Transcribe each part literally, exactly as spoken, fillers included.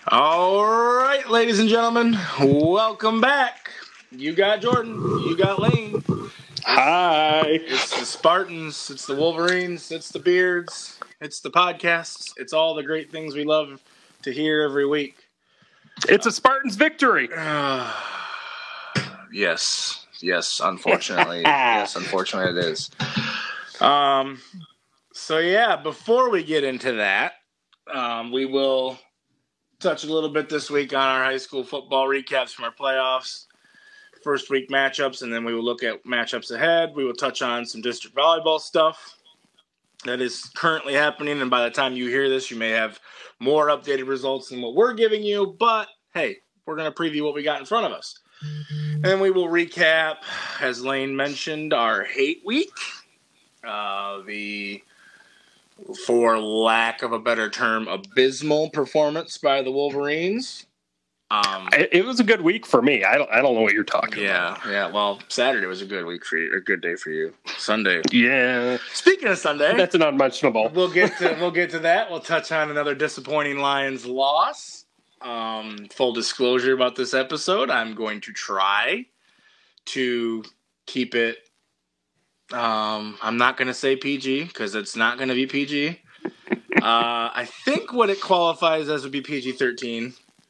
All right, ladies and gentlemen, welcome back. You got Jordan, you got Lane. Hi. It's the Spartans, it's the Wolverines, it's the Beards, it's the podcasts, it's all the great things we love to hear every week. It's a Spartans victory. Uh, yes, yes, unfortunately. yes, unfortunately it is. Um, so, yeah, before we get into that, um, we will touch a little bit this week on our high school football recaps from our playoffs, first week matchups, and then we will look at matchups ahead. We will touch on some district volleyball stuff that is currently happening, and by the time you hear this, you may have more updated results than what we're giving you, but hey, we're going to preview what we got in front of us. And we will recap, as Lane mentioned, our hate week, uh, the, for lack of a better term, abysmal performance by the Wolverines. Um, it, it was a good week for me. I don't. I don't know what you're talking yeah, about. Yeah, yeah. Well, Saturday was a good week for you, or a good day for you. Sunday. Yeah. Speaking of Sunday, that's an unmentionable. We'll get to we'll get to that. We'll touch on another disappointing Lions loss. Um, full disclosure about this episode: I'm going to try to keep it. Um, I'm not going to say P G because it's not going to be P G. Uh, I think what it qualifies as would be P G thirteen.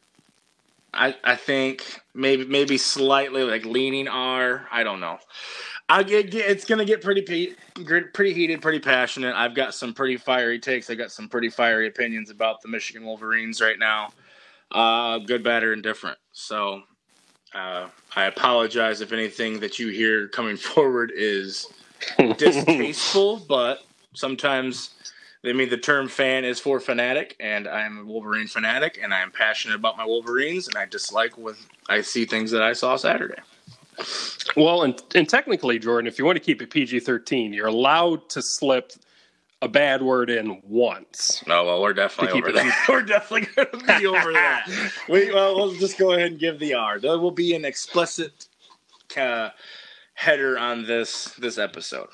I, I think maybe maybe slightly like leaning R. I don't know. I get, it's gonna get pretty pretty heated, pretty passionate. I've got some pretty fiery takes. I got some pretty fiery opinions about the Michigan Wolverines right now. Uh, good, bad, or indifferent. So uh, I apologize if anything that you hear coming forward is distasteful, but sometimes. I mean, the term fan is for fanatic, and I am a Wolverine fanatic, and I am passionate about my Wolverines, and I dislike when I see things that I saw Saturday. Well, and, and technically, Jordan, if you want to keep it P G thirteen, you're allowed to slip a bad word in once. No, well, we're definitely over that. We're definitely going to be over that. We, well, we'll just go ahead and give the R. There will be an explicit uh, header on this this episode.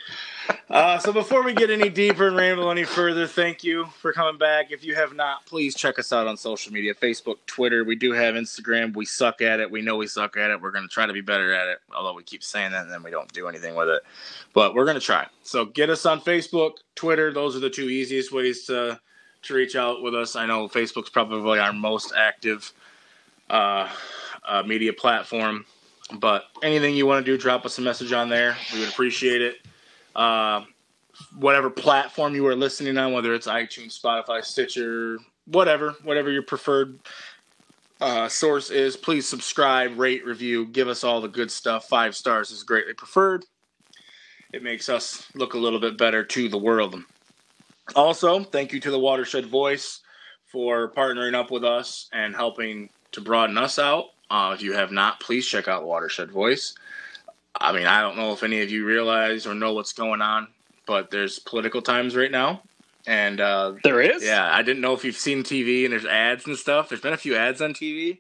Uh, so before we get any deeper and ramble any further, thank you for coming back. If you have not, please check us out on social media, Facebook, Twitter. We do have Instagram. We suck at it. We know we suck at it. We're going to try to be better at it, although we keep saying that and then we don't do anything with it. But we're going to try. So get us on Facebook, Twitter. Those are the two easiest ways to, to reach out with us. I know Facebook's probably our most active uh, uh, media platform. But anything you want to do, drop us a message on there. We would appreciate it. Uh, whatever platform you are listening on, whether it's iTunes, Spotify, Stitcher, whatever, whatever your preferred uh, source is, please subscribe, rate, review, give us all the good stuff. Five stars is greatly preferred. It makes us look a little bit better to the world. Also, thank you to the Watershed Voice for partnering up with us and helping to broaden us out. Uh, if you have not, please check out Watershed Voice. I mean, I don't know if any of you realize or know what's going on, but there's political times right now. And uh, there is? Yeah, I didn't know if you've seen T V and there's ads and stuff. There's been a few ads on T V.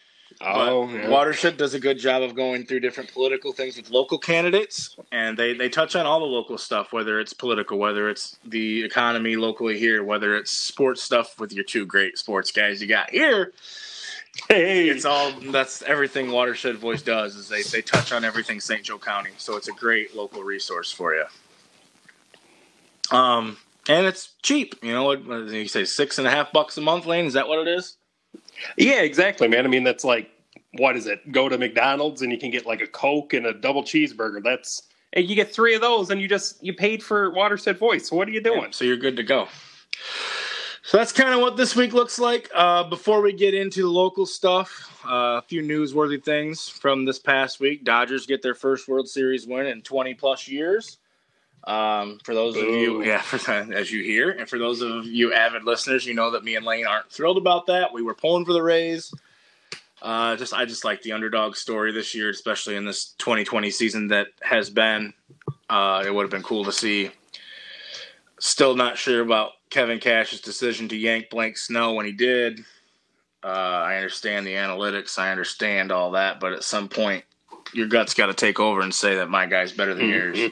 Oh, but yeah. Watershed does a good job of going through different political things with local candidates, and they, they touch on all the local stuff, whether it's political, whether it's the economy locally here, whether it's sports stuff with your two great sports guys you got here. Hey, it's all that's everything Watershed Voice does is they, they touch on everything Saint Joe County, so it's a great local resource for you. Um, and it's cheap. You know what? What did you say, six and a half bucks a month, Lane? Is that what it is? Yeah, exactly, man. I mean, that's like, what is it? Go to McDonald's and you can get like a Coke and a double cheeseburger. That's and you get three of those, and you just you paid for Watershed Voice. So what are you doing? Yeah, so you're good to go. So that's kind of what this week looks like. Uh, before we get into the local stuff, uh, a few newsworthy things from this past week. Dodgers get their first World Series win in twenty plus years. Um, for those Ooh. of you, yeah, for, as you hear, and for those of you avid listeners, you know that me and Lane aren't thrilled about that. We were pulling for the Rays. Uh, just I just like the underdog story this year, especially in this twenty twenty season that has been. Uh, it would have been cool to see. Still not sure about Kevin Cash's decision to yank Blank Snow when he did. Uh, I understand the analytics. I understand all that. But at some point, your gut's got to take over and say that my guy's better than mm-hmm. yours.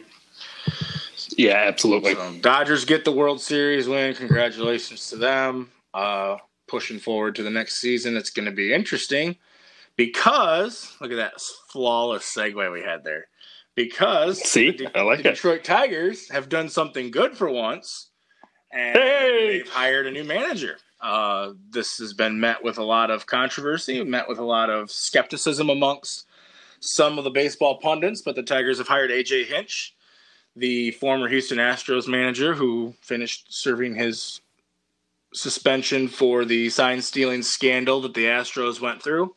Yeah, absolutely. So, Dodgers get the World Series win. Congratulations to them. Uh, pushing forward to the next season. It's going to be interesting because, look at that flawless segue we had there. Because See, the, I like the it. Detroit Tigers have done something good for once, and hey! they've hired a new manager. Uh, this has been met with a lot of controversy, met with a lot of skepticism amongst some of the baseball pundits, but the Tigers have hired A J Hinch, the former Houston Astros manager who finished serving his suspension for the sign-stealing scandal that the Astros went through.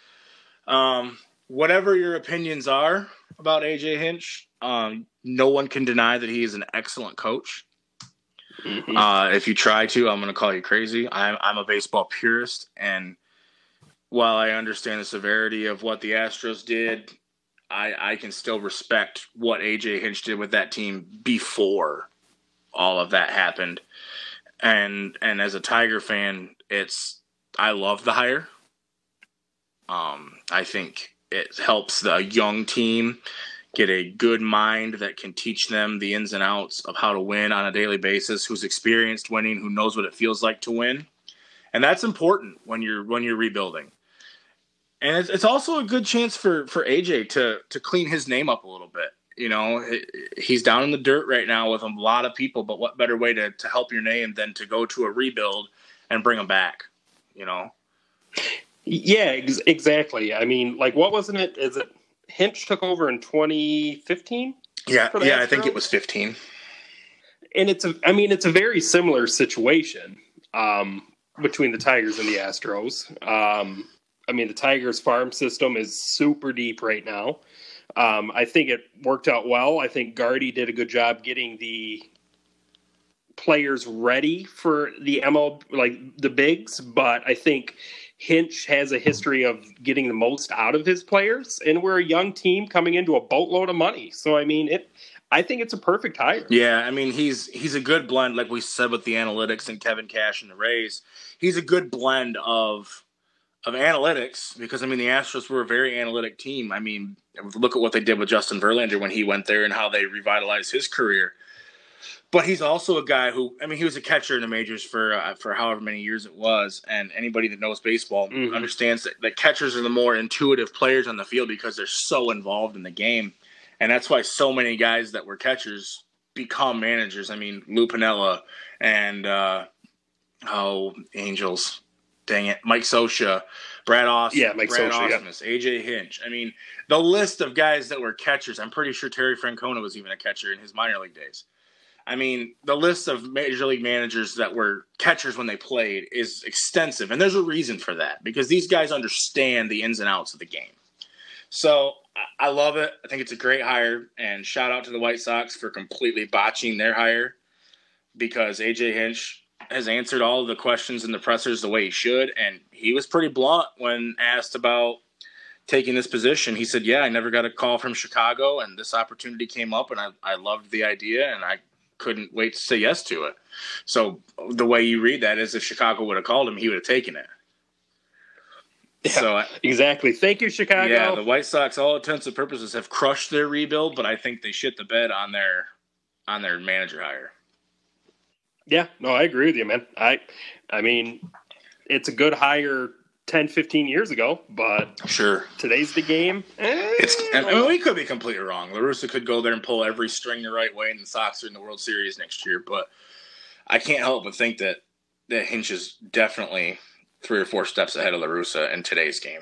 Um, whatever your opinions are about A J Hinch, um, no one can deny that he is an excellent coach. Mm-hmm. Uh, if you try to, I'm going to call you crazy. I'm, I'm a baseball purist, and while I understand the severity of what the Astros did, I, I can still respect what A J Hinch did with that team before all of that happened. And and as a Tiger fan, it's I love the hire. Um, I think it helps the young team get a good mind that can teach them the ins and outs of how to win on a daily basis, who's experienced winning, who knows what it feels like to win. And that's important when you're when you're rebuilding. And it's, it's also a good chance for, for A J to to clean his name up a little bit. You know, he's down in the dirt right now with a lot of people, but what better way to, to help your name than to go to a rebuild and bring him back, you know? Yeah, ex- exactly. I mean, like, what wasn't it? Is it Hinch took over in twenty fifteen? Yeah, yeah, I think it was fifteen. And it's a, I mean, it's a very similar situation um, between the Tigers and the Astros. Um, I mean, the Tigers farm system is super deep right now. Um, I think it worked out well. I think Gardy did a good job getting the players ready for the M L, like the bigs, but I think Hinch has a history of getting the most out of his players, and we're a young team coming into a boatload of money. So, I mean, it. I think it's a perfect hire. Yeah, I mean, he's he's a good blend, like we said with the analytics and Kevin Cash and the Rays. He's a good blend of of analytics because, I mean, the Astros were a very analytic team. I mean, look at what they did with Justin Verlander when he went there and how they revitalized his career. But he's also a guy who, I mean, he was a catcher in the majors for uh, for however many years it was. And anybody that knows baseball mm-hmm. understands that, that catchers are the more intuitive players on the field because they're so involved in the game. And that's why so many guys that were catchers become managers. I mean, Lou Piniella and, uh, oh, Angels. Dang it. Mike Scioscia, Brad Ausmus, yeah, Mike Brad Scioscia, Ausmus, yeah. A J Hinch. I mean, the list of guys that were catchers, I'm pretty sure Terry Francona was even a catcher in his minor league days. I mean, the list of major league managers that were catchers when they played is extensive. And there's a reason for that because these guys understand the ins and outs of the game. So I love it. I think it's a great hire. And shout out to the White Sox for completely botching their hire because A J Hinch has answered all of the questions in the pressers the way he should. And he was pretty blunt when asked about taking this position. He said, yeah, I never got a call from Chicago, and this opportunity came up, and I, I loved the idea, and I couldn't wait to say yes to it. So the way you read that is if Chicago would have called him, he would have taken it. Yeah, so exactly. Thank you, Chicago. Yeah, the White Sox, all intents and purposes, have crushed their rebuild, but I think they shit the bed on their on their manager hire. Yeah, no, I agree with you, man. I I mean, it's a good hire ten, fifteen years ago, but sure, today's the game. Eh, it's and, I mean, we could be completely wrong. La Russa could go there and pull every string the right way, and the Sox are in the World Series next year, but I can't help but think that, that Hinch is definitely three or four steps ahead of La Russa in today's game.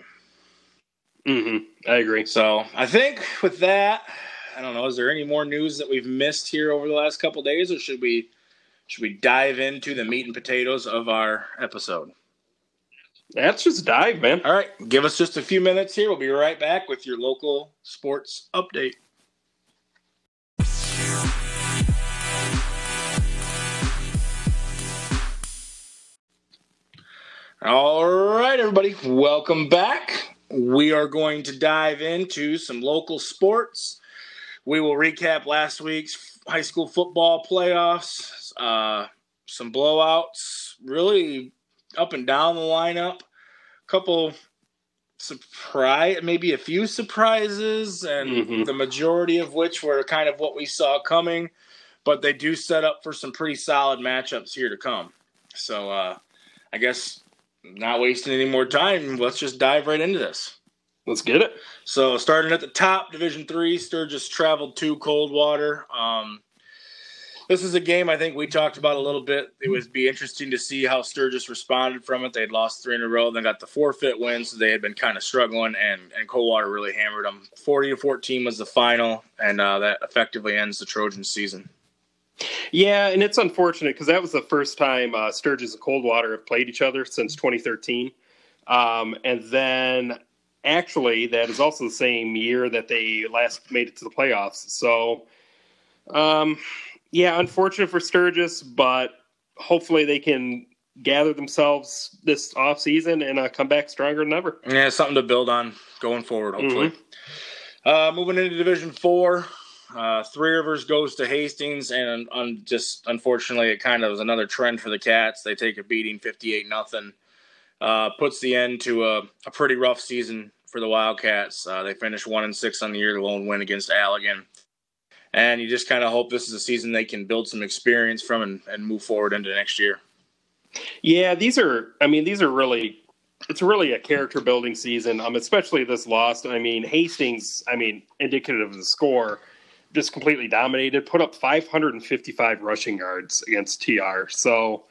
Mm-hmm. I agree. So I think with that, I don't know, is there any more news that we've missed here over the last couple of days, or should we should we dive into the meat and potatoes of our episode? Let's just dive, man. All right, give us just a few minutes here. We'll be right back with your local sports update. All right, everybody, welcome back. We are going to dive into some local sports. We will recap last week's high school football playoffs, uh, some blowouts, really up and down the lineup, a couple surprise, maybe a few surprises, and mm-hmm. the majority of which were kind of what we saw coming, but they do set up for some pretty solid matchups here to come. So uh, I guess not wasting any more time, let's just dive right into this. Let's get it. So starting at the top, Division Three, Sturgis traveled to Coldwater. Um, this is a game I think we talked about a little bit. It would be interesting to see how Sturgis responded from it. They'd lost three in a row, then got the forfeit win, so they had been kind of struggling, and, and Coldwater really hammered them. forty to fourteen was the final, and uh, that effectively ends the Trojan season. Yeah, and it's unfortunate because that was the first time uh, Sturgis and Coldwater have played each other since twenty thirteen. Um, and then actually that is also the same year that they last made it to the playoffs. So, um, yeah, unfortunate for Sturgis, but hopefully they can gather themselves this offseason and uh, come back stronger than ever. Yeah, something to build on going forward, hopefully. Mm-hmm. Uh, moving into Division Four. Uh, Three Rivers goes to Hastings, and um, just unfortunately, it kind of was another trend for the Cats. They take a beating, fifty-eight nothing. Uh, puts the end to a, a pretty rough season for the Wildcats. Uh, they finished one and six on the year, the lone win against Allegan, and you just kind of hope this is a season they can build some experience from and, and move forward into next year. Yeah, these are. I mean, these are really. It's really a character building season, um, especially this loss. I mean, Hastings. I mean, indicative of the score. Just completely dominated, put up five hundred fifty-five rushing yards against T R. So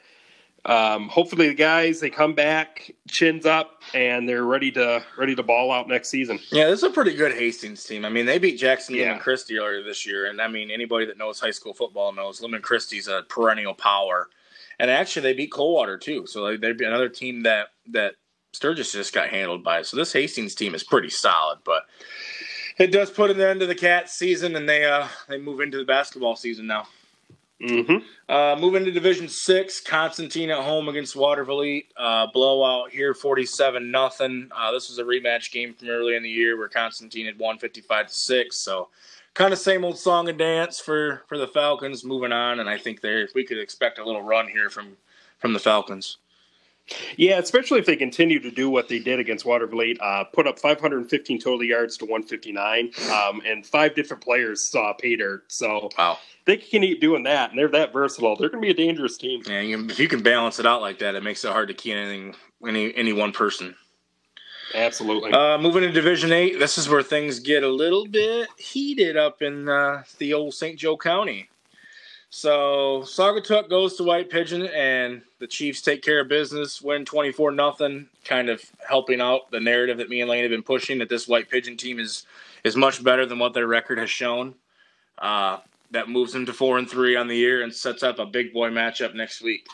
um, hopefully the guys, they come back, chins up, and they're ready to ready to ball out next season. Yeah, this is a pretty good Hastings team. I mean, they beat Jackson yeah. Lemon Christie earlier this year, and I mean, anybody that knows high school football knows Lemon Christie's a perennial power. And actually, they beat Coldwater too, so they'd be another team that that Sturgis just got handled by. So this Hastings team is pretty solid, but it does put an end to the Cats season, and they uh, they move into the basketball season now. Mm-hmm. Uh, moving to Division Six, Constantine at home against Waterville. Uh, blowout here, forty-seven nothing. Uh, this was a rematch game from early in the year where Constantine had won fifty-five to six. So kind of same old song and dance for, for the Falcons moving on, and I think they we could expect a little run here from from the Falcons. Yeah, especially if they continue to do what they did against Waterville, uh, put up five hundred fifteen total yards to one fifty-nine, um, and five different players saw pay dirt. So wow. They can keep doing that, and they're that versatile. They're going to be a dangerous team. Yeah, you can, if you can balance it out like that, it makes it hard to key anything any any one person. Absolutely. Uh, moving to Division Eight, this is where things get a little bit heated up in uh, the old Saint Joe County. So Saugatuck goes to White Pigeon, and the Chiefs take care of business, win twenty-four nothing, kind of helping out the narrative that me and Lane have been pushing, that this White Pigeon team is is much better than what their record has shown. Uh, that moves them to four and three on the year and sets up a big boy matchup next week.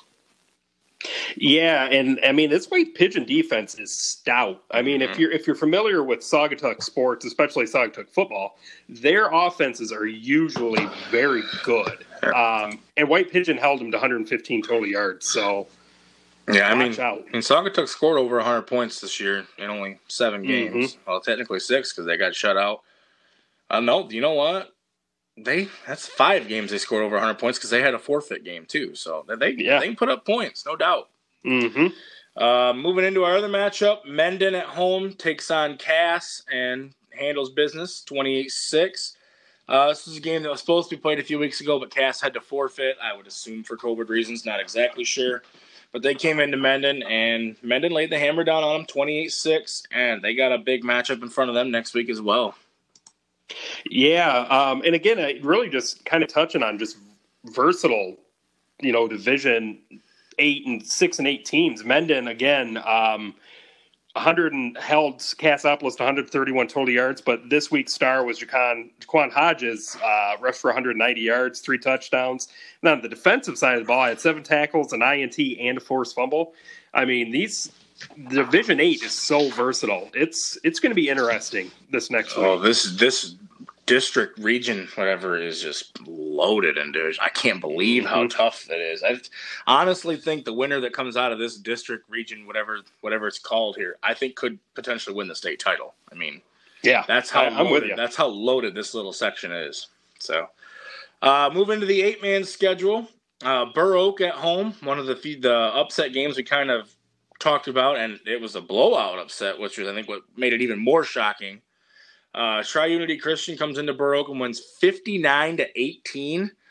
Yeah, and I mean this White Pigeon defense is stout. I mean, mm-hmm. if you're if you're familiar with Saugatuck sports, especially Saugatuck football, their offenses are usually very good. Um, and White Pigeon held them to one hundred fifteen total yards. So yeah, I mean, out. I mean, Saugatuck scored over one hundred points this year in only seven games. Mm-hmm. Well, technically six because they got shut out. Uh, no, you know what? They that's five games they scored over one hundred points because they had a forfeit game too. So they yeah. they can put up points, no doubt. Mm-hmm. Uh, moving into our other matchup, Mendon at home takes on Cass and handles business twenty-eight six. Uh, this is a game that was supposed to be played a few weeks ago, but Cass had to forfeit, I would assume for COVID reasons, not exactly sure. But they came into Mendon, and Mendon laid the hammer down on them twenty-eight six, and they got a big matchup in front of them next week as well. Yeah, um, and again, I really just kind of touching on just versatile, you know, Division eight and six and eight teams. Mendon again, um, one hundred and held Cassopolis to one hundred thirty-one total yards, but this week's star was Jaquan, Jaquan Hodges, uh, rushed for one hundred ninety yards, three touchdowns. And on the defensive side of the ball, I had seven tackles, an I N T, and a forced fumble. I mean, these. Division eight is so versatile. It's it's going to be interesting this next week. Oh, this this district region, whatever, is just loaded in division. I can't believe how mm-hmm. tough it is. I honestly think the winner that comes out of this district region, whatever whatever it's called here, I think could potentially win the state title. I mean, yeah, that's how I, I'm loaded, with you. That's how loaded this little section is. So, uh, move into the eight man schedule. Uh, Burr Oak at home, one of the the upset games we kind of talked about, and it was a blowout upset, which was, I think, what made it even more shocking. Uh, Tri-Unity Christian comes into Burr Oak and wins fifty-nine to eighteen.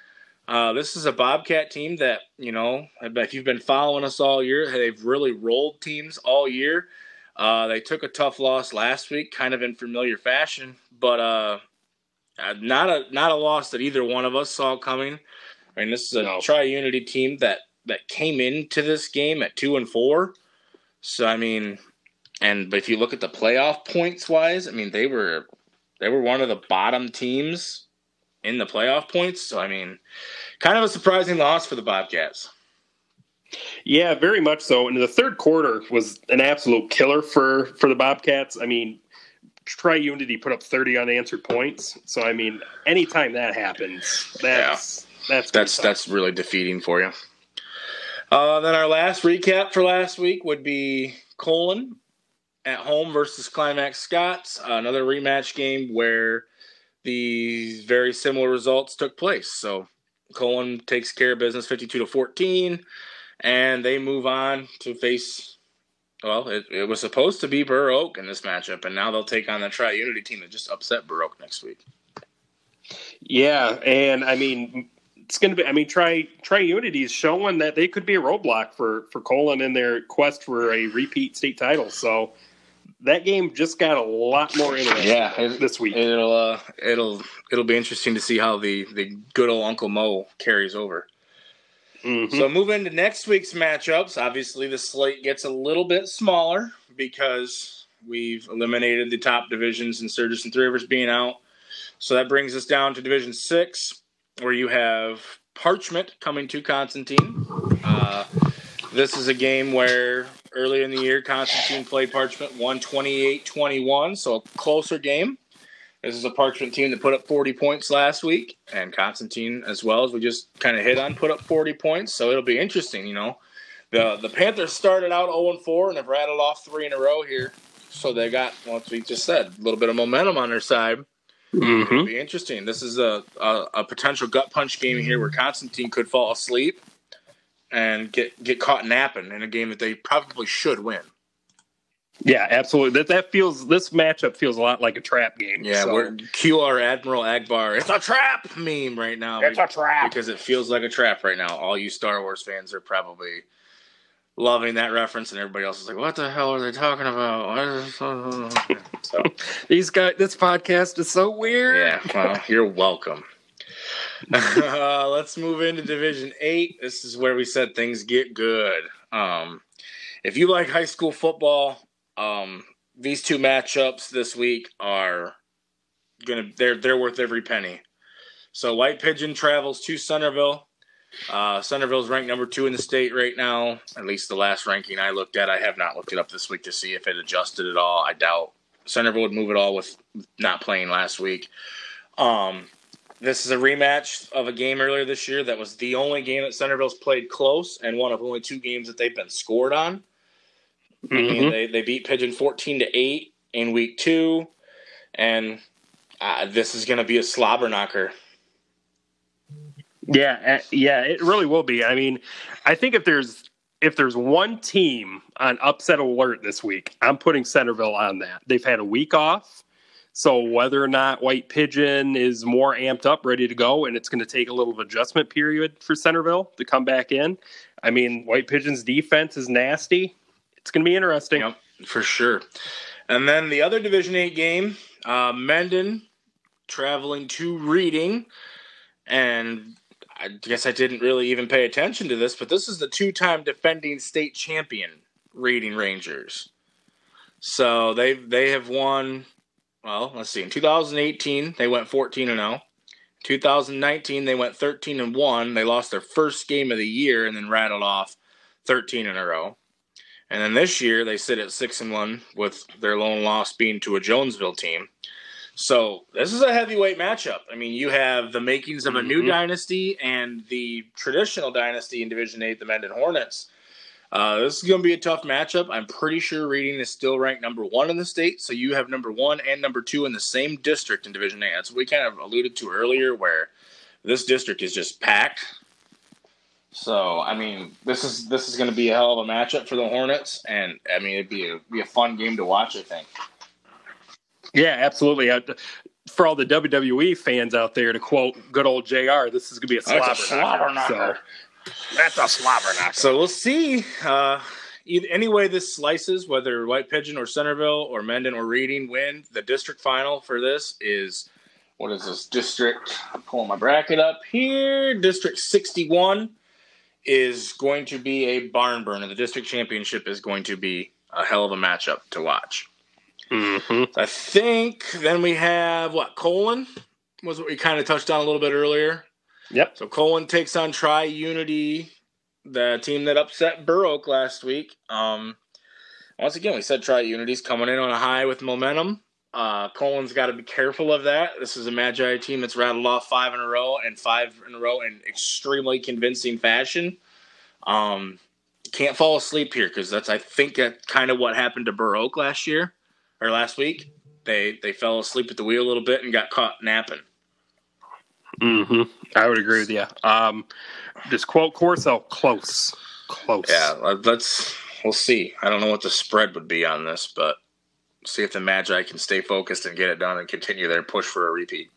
Uh, this is a Bobcat team that, you know, if you've been following us all year, they've really rolled teams all year. Uh, they took a tough loss last week, kind of in familiar fashion, but uh, not a not a loss that either one of us saw coming. I mean, this is a no. Tri-Unity team that, that came into this game at two and four. So I mean, and but if you look at the playoff points wise, I mean they were they were one of the bottom teams in the playoff points. So I mean, kind of a surprising loss for the Bobcats. Yeah, very much so. And the third quarter was an absolute killer for, for the Bobcats. I mean, Tri-Unity put up thirty unanswered points. So, I mean, anytime that happens, that's yeah. that's that's, that's really defeating for you. Uh, then our last recap for last week would be Colon at home versus Climax Scots, uh, another rematch game where the very similar results took place. So Colon takes care of business fifty-two to fourteen. And they move on to face, well, it, it was supposed to be Burr Oak in this matchup, and now they'll take on the Tri-Unity team that just upset Burr Oak next week. Yeah, and I mean, it's going to be, I mean, Tri, Tri-Unity is showing that they could be a roadblock for, for Colon in their quest for a repeat state title. So that game just got a lot more interesting yeah, it, this week. It'll, uh, it'll, it'll be interesting to see how the, the good old Uncle Mo carries over. Mm-hmm. So moving to next week's matchups, obviously the slate gets a little bit smaller because we've eliminated the top divisions and Sturgis and Three Rivers being out. So that brings us down to Division six, where you have Parchment coming to Constantine. Uh, this is a game where earlier in the year, Constantine played Parchment, won twenty-eight twenty-one, so a closer game. This is a Parchment team that put up forty points last week, and Constantine, as well as we just kind of hit on, put up forty points. So it'll be interesting, you know. The the Panthers started out oh and four and have rattled off three in a row here. So they got, well, as we just said, a little bit of momentum on their side. Mm-hmm. It'll be interesting. This is a, a, a potential gut punch game here where Constantine could fall asleep and get, get caught napping in a game that they probably should win. Yeah, absolutely. That that feels this matchup feels a lot like a trap game. Yeah, so. we're Q R Admiral Akbar. It's a trap meme right now. It's a trap because it feels like a trap right now. All you Star Wars fans are probably loving that reference, and everybody else is like, "What the hell are they talking about?" What is so these guys, this podcast is so weird. Yeah, well, you're welcome. uh, let's move into Division Eight. This is where we said things get good. Um, if you like high school football. Um, these two matchups this week are gonna they're they're worth every penny. So White Pigeon travels to Centerville. Uh, Centerville's ranked number two in the state right now. At least the last ranking I looked at. I have not looked it up this week to see if it adjusted at all. I doubt Centerville would move it all with not playing last week. Um, this is a rematch of a game earlier this year that was the only game that Centerville's played close and one of only two games that they've been scored on. Mm-hmm. I mean, they, they beat Pigeon fourteen to eight in week two, and uh, this is going to be a slobber knocker. Yeah, uh, yeah, it really will be. I mean, I think if there's if there's one team on upset alert this week, I'm putting Centerville on that. They've had a week off, so whether or not White Pigeon is more amped up, ready to go, and it's going to take a little adjustment period for Centerville to come back in. I mean, White Pigeon's defense is nasty. It's going to be interesting. Yep, for sure. And then the other Division eight game, uh, Mendon traveling to Reading. And I guess I didn't really even pay attention to this, but this is the two-time defending state champion Reading Rangers. So they they have won, well, let's see. In two thousand eighteen, they went fourteen and oh. two thousand nineteen, they went thirteen and one. They lost their first game of the year and then rattled off thirteen in a row. And then this year, they sit at six and one with their lone loss being to a Jonesville team. So this is a heavyweight matchup. I mean, you have the makings of a mm-hmm. new dynasty and the traditional dynasty in Division eight, the Mendon Hornets. Uh, this is going to be a tough matchup. I'm pretty sure Reading is still ranked number one in the state, so you have number one and number two in the same district in Division eight. That's what we kind of alluded to earlier, where this district is just packed. So, I mean, this is this is going to be a hell of a matchup for the Hornets, and, I mean, it'd be a, be a fun game to watch, I think. Yeah, absolutely. for all the W W E fans out there, to quote good old J R, this is going to be a slobber, That's a slobber knocker. knocker. So, that's a slobber knocker. So we'll see. Uh, either, any way this slices, whether White Pigeon or Centerville or Mendon or Reading win, the district final for this is, what is this district? I'm pulling my bracket up here. District sixty-one is going to be a barn burner. The district championship is going to be a hell of a matchup to watch. Mm-hmm. I think then we have, what, Colon was what we kind of touched on a little bit earlier. Yep. So Colon takes on Tri-Unity, the team that upset Burr Oak last week. Um, once again, we said Tri-Unity's coming in on a high with momentum. Uh, Colon's got to be careful of that. This is a Magi team that's rattled off five in a row and five in a row in extremely convincing fashion. Um, can't fall asleep here because that's, I think, that's kind of what happened to Burr Oak last year. Or last week, they they fell asleep at the wheel a little bit and got caught napping. Mm-hmm. I would agree with you. Um, just quote Corso, close, close. Yeah, let's we'll see. I don't know what the spread would be on this, but see if the Magi can stay focused and get it done and continue their push for a repeat.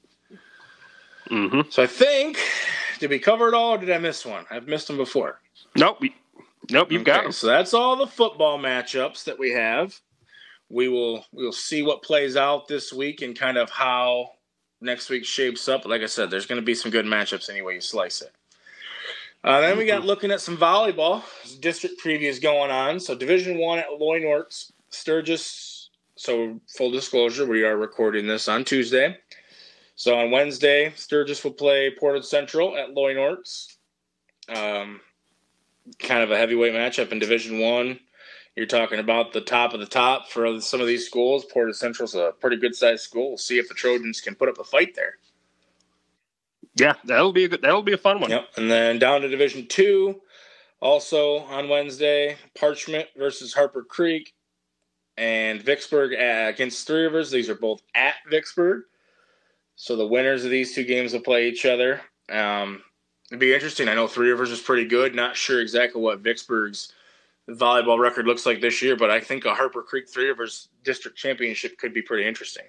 Mm-hmm. So I think, did we cover it all, or did I miss one? I've missed them before. Nope. Nope, you've okay, got them. So that's all the football matchups that we have. We will we'll see what plays out this week and kind of how next week shapes up. Like I said, there's going to be some good matchups any way you slice it. Uh, then we got looking at some volleyball. District previews going on. So Division One at Loy Norks, Sturgis. So full disclosure, we are recording this on Tuesday. So on Wednesday, Sturgis will play Portage Central at Loy Norks. Um, kind of a heavyweight matchup in Division One. You're talking about the top of the top for some of these schools. Portage Central's a pretty good-sized school. We'll see if the Trojans can put up a fight there. Yeah, that'll be a good. That'll be a fun one. Yep. And then down to Division Two, also on Wednesday, Parchment versus Harper Creek, and Vicksburg against Three Rivers. These are both at Vicksburg, so the winners of these two games will play each other. Um, it'd be interesting. I know Three Rivers is pretty good. Not sure exactly what Vicksburg's volleyball record looks like this year, but I think a Harper Creek Three Rivers district championship could be pretty interesting.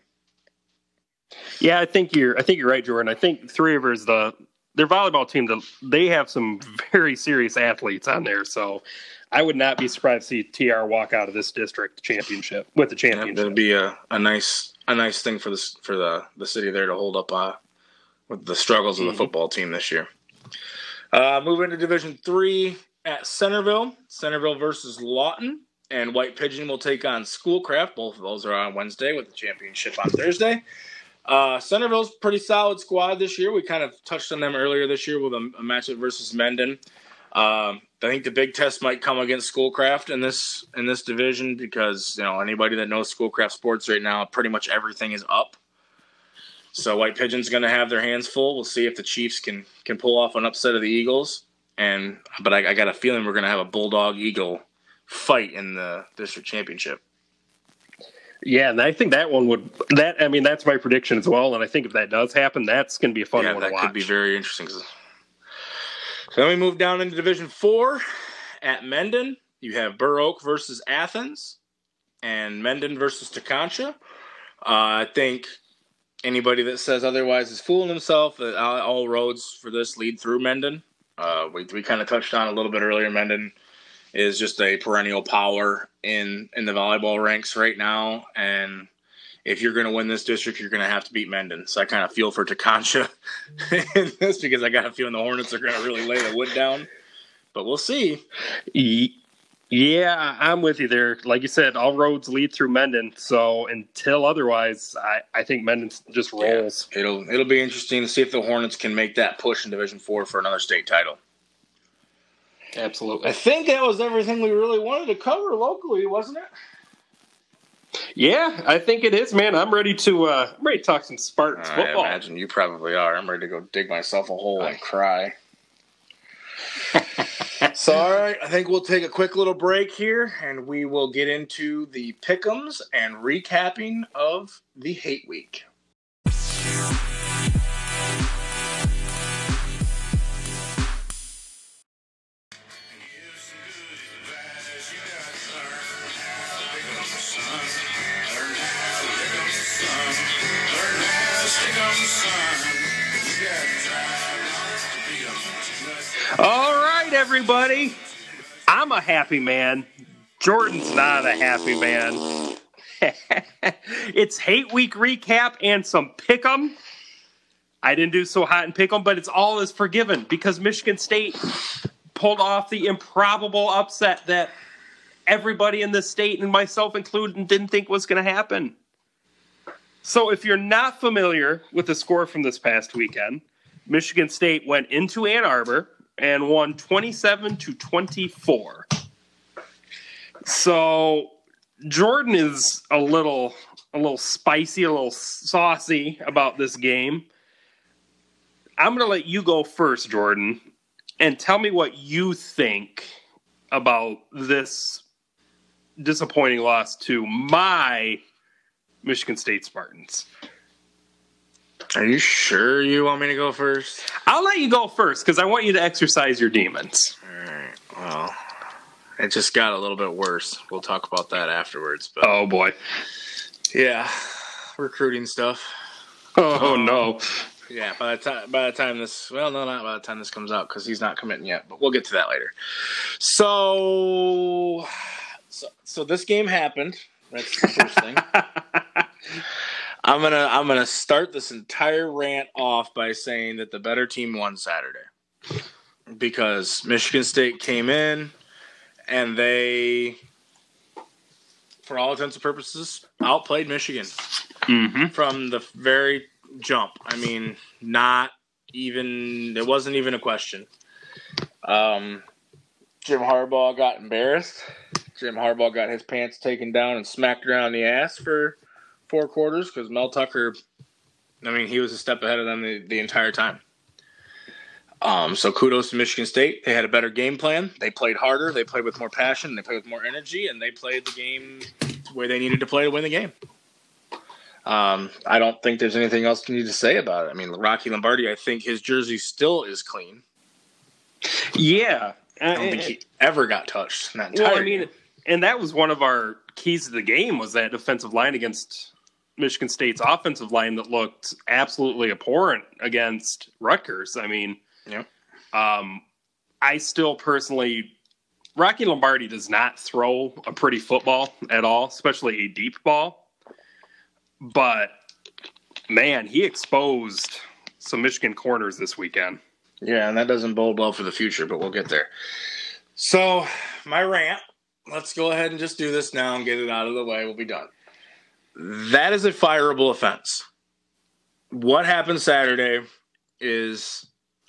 Yeah, I think you're. I think you're right, Jordan. I think Three Rivers, the their volleyball team, the, they have some very serious athletes on there. So I would not be surprised to see T R walk out of this district championship with the championship. Yeah, that'd be a, a nice a nice thing for this for the the city there to hold up uh, with the struggles of the mm-hmm. football team this year. Uh, moving to Division Three. At Centerville, Centerville versus Lawton, and White Pigeon will take on Schoolcraft. Both of those are on Wednesday with the championship on Thursday. Uh, Centerville's pretty solid squad this year. We kind of touched on them earlier this year with a, a matchup versus Mendon. Um, I think the big test might come against Schoolcraft in this in this division because you know anybody that knows Schoolcraft sports right now, pretty much everything is up. So White Pigeon's going to have their hands full. We'll see if the Chiefs can can pull off an upset of the Eagles. And but I, I got a feeling we're going to have a Bulldog Eagle fight in the district championship. Yeah, and I think that one would that I mean that's my prediction as well. And I think if that does happen, that's going to be a fun yeah, one to watch. That could be very interesting. So then we move down into Division Four at Mendon. You have Burr Oak versus Athens, and Mendon versus Teconcha. Uh, I think anybody that says otherwise is fooling himself. All, all roads for this lead through Mendon. Uh, we we kind of touched on a little bit earlier. Mendon is just a perennial power in, in the volleyball ranks right now. And if you're going to win this district, you're going to have to beat Mendon. So I kind of feel for Teconcha in this because I got a feeling the Hornets are going to really lay the wood down. But we'll see. Yeah, I'm with you there. Like you said, all roads lead through Mendon. So until otherwise, I, I think Mendon just rolls. Yeah, it'll it'll be interesting to see if the Hornets can make that push in Division Four for another state title. Absolutely. I think that was everything we really wanted to cover locally, wasn't it? Yeah, I think it is, man. I'm ready to uh, I'm ready to talk some Spartans I football. I imagine you probably are. I'm ready to go dig myself a hole and cry. So, all right, I think we'll take a quick little break here, and we will get into the pick'ems and recapping of the Hate Week. All right, everybody. I'm a happy man. Jordan's not a happy man. It's Hate Week recap and some pick'em. I didn't do so hot in pick'em, but it's all is forgiven because Michigan State pulled off the improbable upset that everybody in the state, and myself included, didn't think was going to happen. So if you're not familiar with the score from this past weekend, Michigan State went into Ann Arbor and won twenty-seven to twenty-four. So Jordan is a little a little spicy, a little saucy about this game. I'm going to let you go first, Jordan, and tell me what you think about this disappointing loss to my Michigan State Spartans. Are you sure you want me to go first? I'll let you go first because I want you to exercise your demons. All right. Well, it just got a little bit worse. We'll talk about that afterwards. But oh, boy. Yeah. Recruiting stuff. Oh, um, no. Yeah, by the time by the time this well, no, not by the time this comes out because he's not committing yet. But we'll get to that later. So, so, so this game happened. That's the first thing. I'm gonna I'm gonna start this entire rant off by saying that the better team won Saturday because Michigan State came in and they, for all intents and purposes, outplayed Michigan mm-hmm. from the very jump. I mean, not even it wasn't even a question. Um, Jim Harbaugh got embarrassed. Jim Harbaugh got his pants taken down and smacked around the ass for four quarters because Mel Tucker, I mean, he was a step ahead of them the, the entire time. Um, so kudos to Michigan State. They had a better game plan. They played harder. They played with more passion. They played with more energy, and they played the game the way they needed to play to win the game. Um, I don't think there's anything else you need to say about it. I mean, Rocky Lombardi, I think his jersey still is clean. Yeah. I don't think he ever got touched in that entire well, I mean, and that was one of our keys to the game was that defensive line against Michigan State's offensive line that looked absolutely abhorrent against Rutgers. I mean, yeah. um, I still personally, Rocky Lombardi does not throw a pretty football at all, especially a deep ball. But, man, he exposed some Michigan corners this weekend. Yeah, and that doesn't bode well for the future, but we'll get there. So, my rant, let's go ahead and just do this now and get it out of the way. We'll be done. That is a fireable offense. What happened Saturday is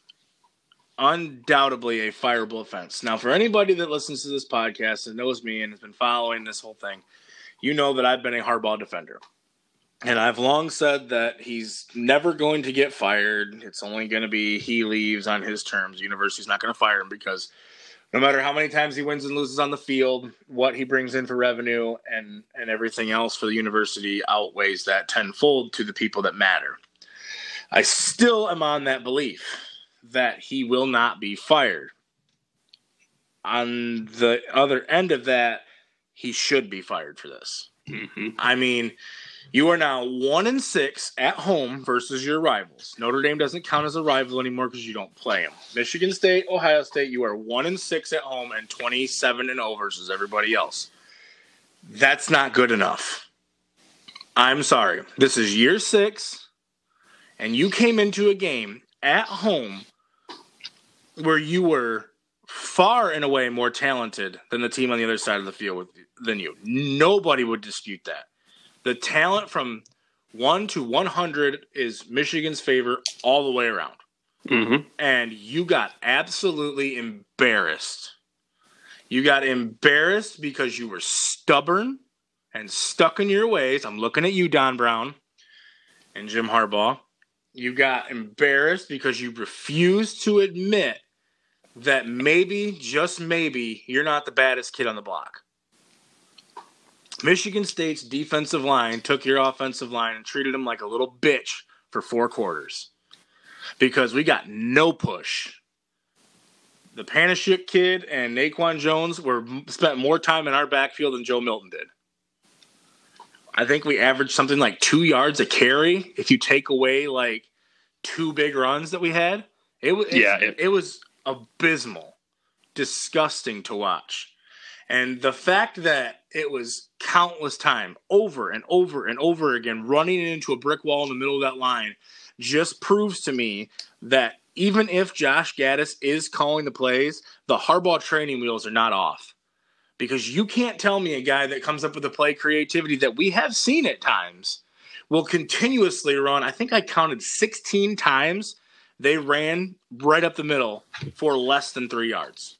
undoubtedly a fireable offense. Now, for anybody that listens to this podcast and knows me and has been following this whole thing, you know that I've been a Harbaugh defender. And I've long said that he's never going to get fired. It's only going to be he leaves on his terms. The university's not going to fire him because no matter how many times he wins and loses on the field, what he brings in for revenue and, and everything else for the university outweighs that tenfold to the people that matter. I still am on that belief that he will not be fired. On the other end of that, he should be fired for this. Mm-hmm. I mean... You are now one and six at home versus your rivals. Notre Dame doesn't count as a rival anymore because you don't play them. Michigan State, Ohio State, you are one and six at home and twenty-seven and zero versus everybody else. That's not good enough. I'm sorry. This is year six, and you came into a game at home where you were far and away more talented than the team on the other side of the field than you. Nobody would dispute that. The talent from one to one hundred is Michigan's favor all the way around. Mm-hmm. And you got absolutely embarrassed. You got embarrassed because you were stubborn and stuck in your ways. I'm looking at you, Don Brown and Jim Harbaugh. You got embarrassed because you refused to admit that maybe, just maybe, you're not the baddest kid on the block. Michigan State's defensive line took your offensive line and treated them like a little bitch for four quarters because we got no push. The Panashik kid and Naquan Jones were spent more time in our backfield than Joe Milton did. I think we averaged something like two yards a carry if you take away like two big runs that we had. It was yeah, it, it was abysmal, disgusting to watch. And the fact that it was countless time, over and over and over again, running into a brick wall in the middle of that line just proves to me that even if Josh Gaddis is calling the plays, the Harbaugh training wheels are not off. Because you can't tell me a guy that comes up with the play creativity that we have seen at times will continuously run. I think I counted sixteen times they ran right up the middle for less than three yards.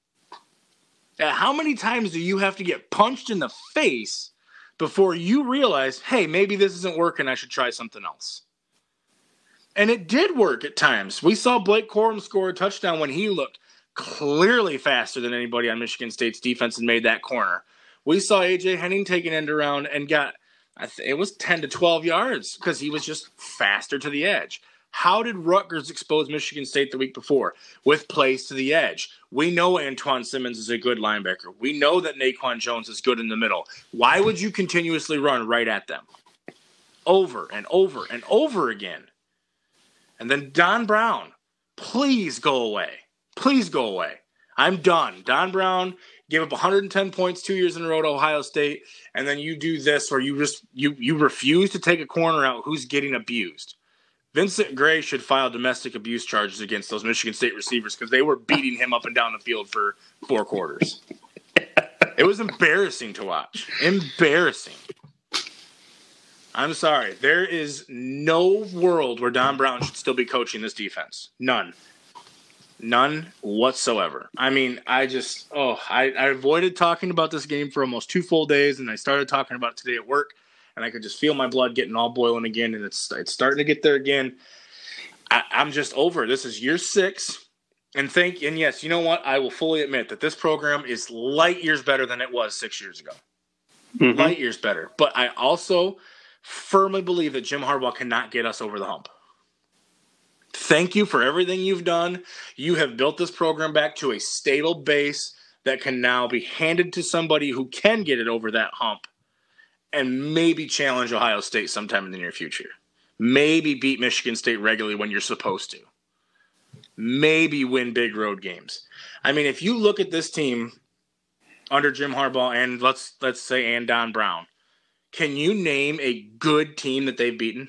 Uh, how many times do you have to get punched in the face before you realize, hey, maybe this isn't working, I should try something else? And it did work at times. We saw Blake Corum score a touchdown when he looked clearly faster than anybody on Michigan State's defense and made that corner. We saw A J Henning take an end around and got, I th- it was ten to twelve yards because he was just faster to the edge. How did Rutgers expose Michigan State the week before? With plays to the edge. We know Antoine Simmons is a good linebacker. We know that Naquan Jones is good in the middle. Why would you continuously run right at them? Over and over and over again. And then Don Brown, please go away. Please go away. I'm done. Don Brown gave up one hundred ten points two years in a row to Ohio State, and then you do this where you just you you refuse to take a corner out who's getting abused. Vincent Gray should file domestic abuse charges against those Michigan State receivers because they were beating him up and down the field for four quarters. It was embarrassing to watch. Embarrassing. I'm sorry. There is no world where Don Brown should still be coaching this defense. None. None whatsoever. I mean, I just, oh, I, I avoided talking about this game for almost two full days, and I started talking about it today at work, and I could just feel my blood getting all boiling again, and it's it's starting to get there again. I, I'm just over. This is year six, and think, and yes, you know what? I will fully admit that this program is light years better than it was six years ago. Mm-hmm. Light years better. But I also firmly believe that Jim Harbaugh cannot get us over the hump. Thank you for everything you've done. You have built this program back to a stable base that can now be handed to somebody who can get it over that hump and maybe challenge Ohio State sometime in the near future. Maybe beat Michigan State regularly when you're supposed to. Maybe win big road games. I mean, if you look at this team under Jim Harbaugh and let's let's say and Don Brown, can you name a good team that they've beaten?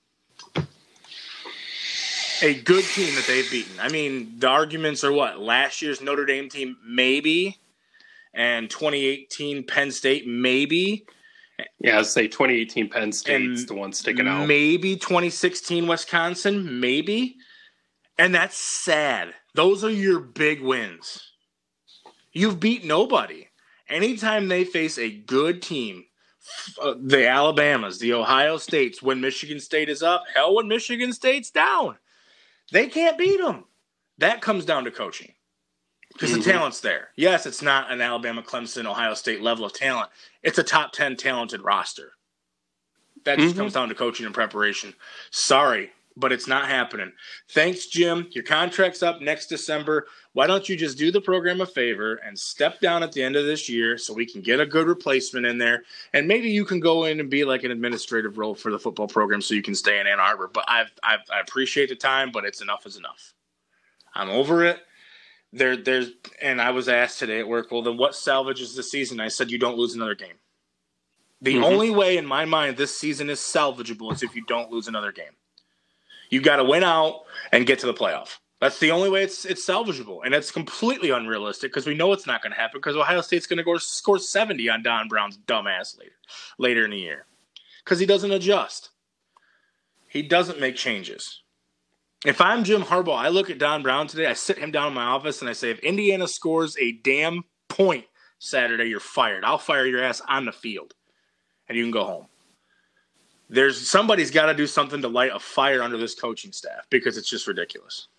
A good team that they've beaten. I mean, the arguments are what? Last year's Notre Dame team, maybe, and twenty eighteen Penn State, maybe. Yeah, I'd say twenty eighteen Penn State's the one sticking out. Maybe twenty sixteen Wisconsin, maybe. And that's sad. Those are your big wins. You've beat nobody. Anytime they face a good team, uh, the Alabamas, the Ohio States, when Michigan State is up, hell, when Michigan State's down. They can't beat them. That comes down to coaching because mm-hmm. the talent's there. Yes, it's not an Alabama, Clemson, Ohio State level of talent. It's a top ten talented roster. That just mm-hmm. comes down to coaching and preparation. Sorry, but it's not happening. Thanks, Jim. Your contract's up next December. Why don't you just do the program a favor and step down at the end of this year so we can get a good replacement in there, and maybe you can go in and be like an administrative role for the football program so you can stay in Ann Arbor. But I've, I've, I appreciate the time, but it's enough is enough. I'm over it. There, there's, and I was asked today at work, well, then what salvages the season? I said, you don't lose another game. The mm-hmm. only way in my mind this season is salvageable is if you don't lose another game. You got to win out and get to the playoff. That's the only way it's it's salvageable, and it's completely unrealistic because we know it's not going to happen because Ohio State's going to go score seventy on Don Brown's dumbass later later in the year because he doesn't adjust. He doesn't make changes. If I'm Jim Harbaugh, I look at Don Brown today, I sit him down in my office, and I say, if Indiana scores a damn point Saturday, you're fired. I'll fire your ass on the field, and you can go home. There's somebody's got to do something to light a fire under this coaching staff because it's just ridiculous.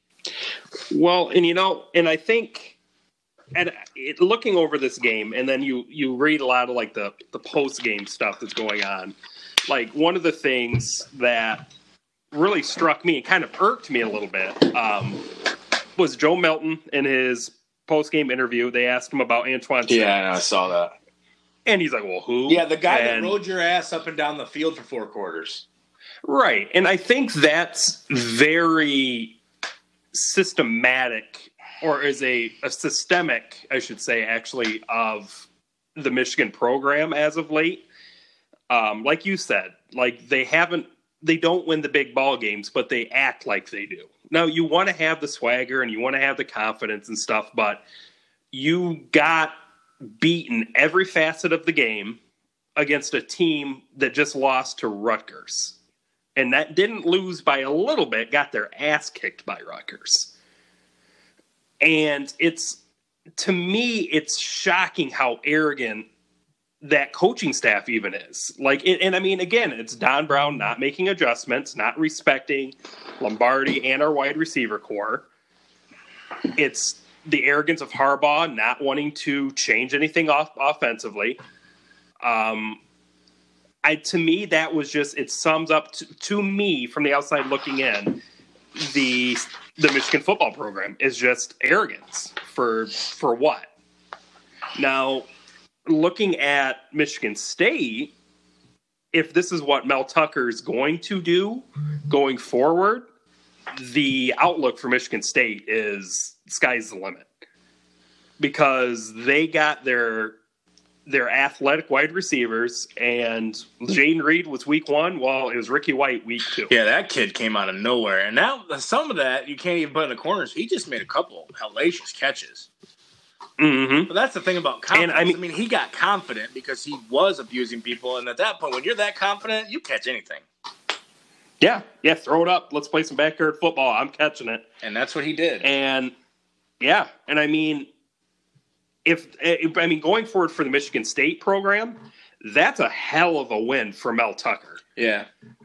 Well, and you know, and I think, and it, looking over this game, and then you you read a lot of like the the post game stuff that's going on. Like one of the things that really struck me and kind of irked me a little bit um, was Joe Milton in his post game interview. They asked him about Antoine Simmons. Yeah, I saw that. And he's like, well, who? Yeah, the guy and, that rode your ass up and down the field for four quarters. Right. And I think that's very systematic, or is a, a systemic, I should say, actually, of the Michigan program as of late. Um, like you said, like they haven't, they don't win the big ball games, but they act like they do. Now, you want to have the swagger and you want to have the confidence and stuff, but you got beaten every facet of the game against a team that just lost to Rutgers. And that didn't lose by a little bit, got their ass kicked by Rutgers. And it's, to me, it's shocking how arrogant that coaching staff even is. Like, and, and I mean, again, it's Don Brown not making adjustments, not respecting Lombardi and our wide receiver core. It's the arrogance of Harbaugh not wanting to change anything off offensively. Um, I, to me, that was just, it sums up to, to me from the outside looking in, the, the Michigan football program is just arrogance for, for what? Now, looking at Michigan State, if this is what Mel Tucker is going to do going forward, the outlook for Michigan State is sky's the limit, because they got their their athletic wide receivers, and Jaden Reed was week one, while it was Ricky White week two. Yeah, that kid came out of nowhere, and now some of that you can't even put in the corners. He just made a couple hellacious catches. Mm-hmm. But that's the thing about confidence. And I mean, I mean, he got confident because he was abusing people, and at that point, when you're that confident, you catch anything. Yeah, yeah, throw it up. Let's play some backyard football. I'm catching it. And that's what he did. And, yeah, and I mean, if, if I mean, going forward for the Michigan State program, that's a hell of a win for Mel Tucker. Yeah.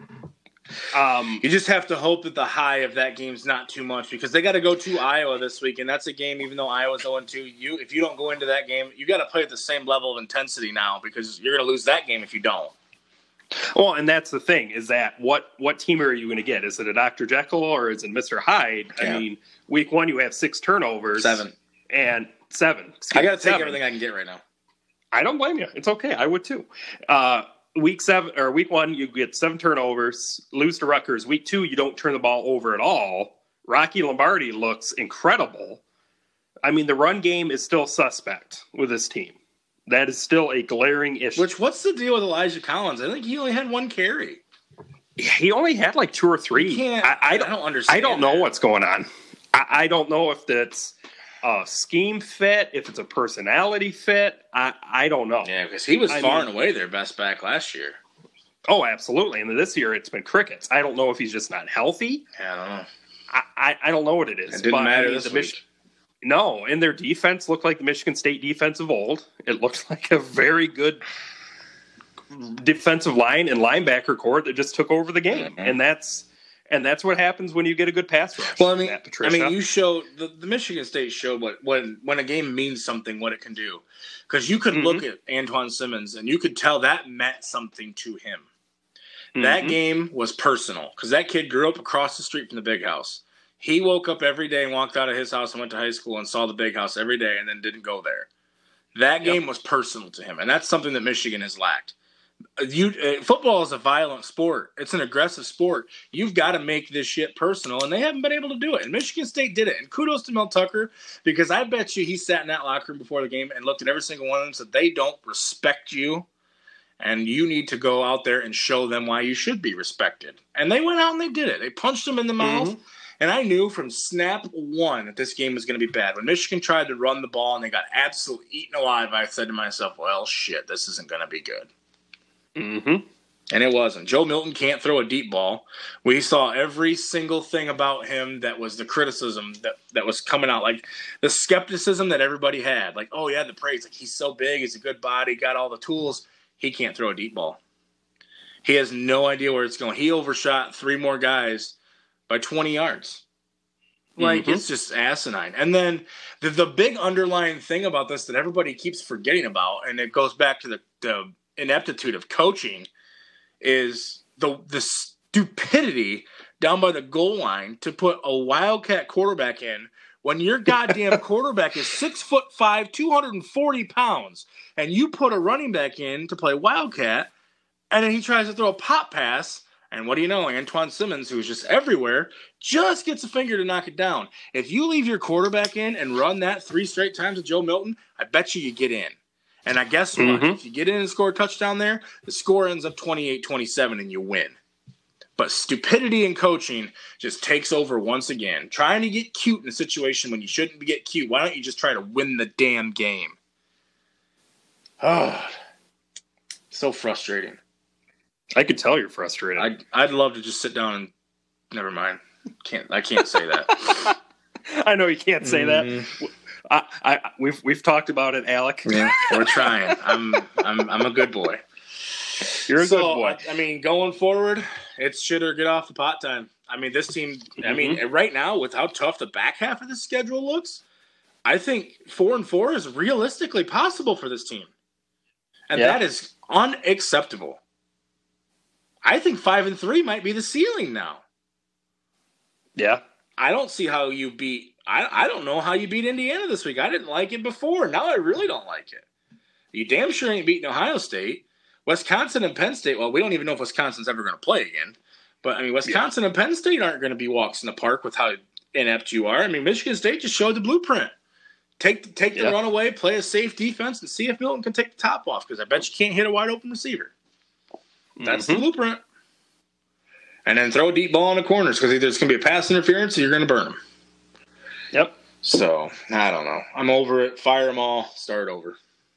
Um, you just have to hope that the high of that game's not too much, because they got to go to Iowa this week, and that's a game, even though Iowa's oh and two, you, if you don't go into that game, you got to play at the same level of intensity now, because you're going to lose that game if you don't. Well, and that's the thing, is that what, what team are you going to get? Is it a Doctor Jekyll or is it Mister Hyde? Yeah. I mean, week one you have six turnovers. Seven. And seven. I got to take seven. everything I can get right now. I don't blame you. It's okay. I would too. Uh, week seven or week one, you get seven turnovers, lose to Rutgers. Week two, you don't turn the ball over at all. Rocky Lombardi looks incredible. I mean, the run game is still suspect with this team. That is still a glaring issue. Which, what's the deal with Elijah Collins? I think he only had one carry. He only had like two or three. Can't, I, I, don't, I don't understand. I don't know that. what's going on. I, I don't know if that's a scheme fit, if it's a personality fit. I, I don't know. Yeah, because he was I far mean, and away their best back last year. Oh, absolutely. And this year it's been crickets. I don't know if he's just not healthy. Yeah, I don't know. I, I, I don't know what it is. It didn't but, matter I mean, this the week. Mich- No, and their defense looked like the Michigan State defense of old. It looked like a very good defensive line and linebacker core that just took over the game, mm-hmm. and that's and that's what happens when you get a good pass rush. Well, I mean, I mean, you showed the, the Michigan State showed what when when a game means something, what it can do, because you could mm-hmm. look at Antoine Simmons and you could tell that meant something to him. Mm-hmm. That game was personal because that kid grew up across the street from the big house. He woke up every day and walked out of his house and went to high school and saw the big house every day and then didn't go there. That game yep. was personal to him, and that's something that Michigan has lacked. You, uh, football is a violent sport. It's an aggressive sport. You've got to make this shit personal, and they haven't been able to do it. And Michigan State did it. And kudos to Mel Tucker, because I bet you he sat in that locker room before the game and looked at every single one of them and said, they don't respect you, and you need to go out there and show them why you should be respected. And they went out and they did it. They punched them in the mouth. Mm-hmm. And I knew from snap one that this game was going to be bad. When Michigan tried to run the ball and they got absolutely eaten alive, I said to myself, well, shit, this isn't going to be good. Mm-hmm. And it wasn't. Joe Milton can't throw a deep ball. We saw every single thing about him that was the criticism that, that was coming out. Like the skepticism that everybody had. Like, oh, yeah, the praise. Like, he's so big. He's a good body. Got all the tools. He can't throw a deep ball. He has no idea where it's going. He overshot three more guys by twenty yards. Like, mm-hmm. It's just asinine. And then the, the big underlying thing about this that everybody keeps forgetting about, and it goes back to the, the ineptitude of coaching, is the the stupidity down by the goal line to put a Wildcat quarterback in when your goddamn quarterback is six foot five, two hundred forty pounds, and you put a running back in to play Wildcat, and then he tries to throw a pop pass, And what do you know? Antoine Simmons, who's just everywhere, just gets a finger to knock it down. If you leave your quarterback in and run that three straight times with Joe Milton, I bet you you get in. And I guess what? Mm-hmm. If you get in and score a touchdown there, the score ends up twenty-eight twenty-seven and you win. But stupidity in coaching just takes over once again. Trying to get cute in a situation when you shouldn't get cute. Why don't you just try to win the damn game? Oh, so frustrating. I could tell you're frustrated. I'd, I'd love to just sit down and never mind. Can't I can't say that. I know you can't say mm-hmm. that. I, I we've we've talked about it, Alec. Yeah, we're trying. I'm I'm I'm a good boy. You're a so, good boy. I, I mean, going forward, it's shit or get off the pot time. I mean, this team. I mean, mm-hmm. right now with how tough the back half of the schedule looks, I think four and four is realistically possible for this team, and yeah. that is unacceptable. I think five and three might be the ceiling now. Yeah, I don't see how you beat. I I don't know how you beat Indiana this week. I didn't like it before. Now I really don't like it. You damn sure ain't beating Ohio State. Wisconsin and Penn State, well, we don't even know if Wisconsin's ever going to play again. But, I mean, Wisconsin yeah. and Penn State aren't going to be walks in the park with how inept you are. I mean, Michigan State just showed the blueprint. Take, take yeah. the runaway, play a safe defense, and see if Milton can take the top off, because I bet you can't hit a wide-open receiver. That's mm-hmm. the blueprint. And then throw a deep ball in the corners, because either it's going to be a pass interference or you're going to burn them. Yep. So, I don't know. I'm over it. Fire them all. Start over.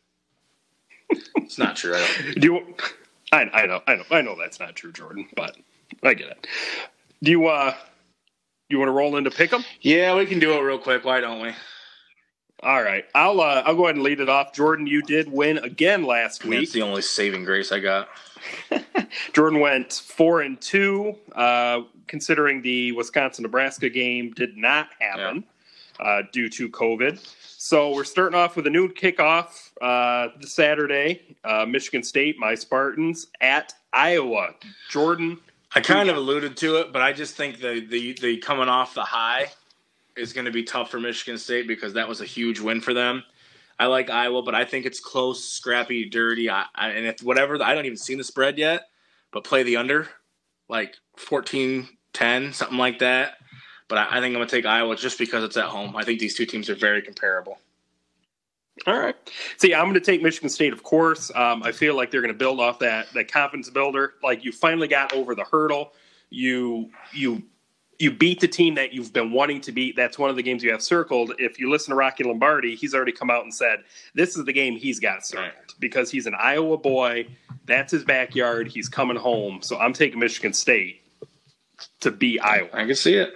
It's not true. I don't. Do you? I, I know. I know. I know that's not true, Jordan. But I get it. Do you? Uh, you want to roll into pick'em? Yeah, we can do it real quick. Why don't we? All right. I'll. Uh, I'll go ahead and lead it off. Jordan, you did win again last week. That's the only saving grace I got. Jordan went four and two. Uh, considering the Wisconsin-Nebraska game did not happen yeah. uh, due to COVID. So we're starting off with a noon kickoff uh, this Saturday. Uh, Michigan State, my Spartans, at Iowa. Jordan. I kind of alluded to it, but I just think the the, the coming off the high is going to be tough for Michigan State because that was a huge win for them. I like Iowa, but I think it's close, scrappy, dirty. I, I, and if whatever, I don't even see the spread yet, but play the under, like fourteen ten, something like that. But I, I think I'm going to take Iowa just because it's at home. I think these two teams are very comparable. All right. See, I'm going to take Michigan State, of course. Um, I feel like they're going to build off that that confidence builder. Like you finally got over the hurdle. You you you beat the team that you've been wanting to beat. That's one of the games you have circled. If you listen to Rocky Lombardi, he's already come out and said this is the game he's got circled because he's an Iowa boy. That's his backyard. He's coming home. So I'm taking Michigan State to beat Iowa. I can see it.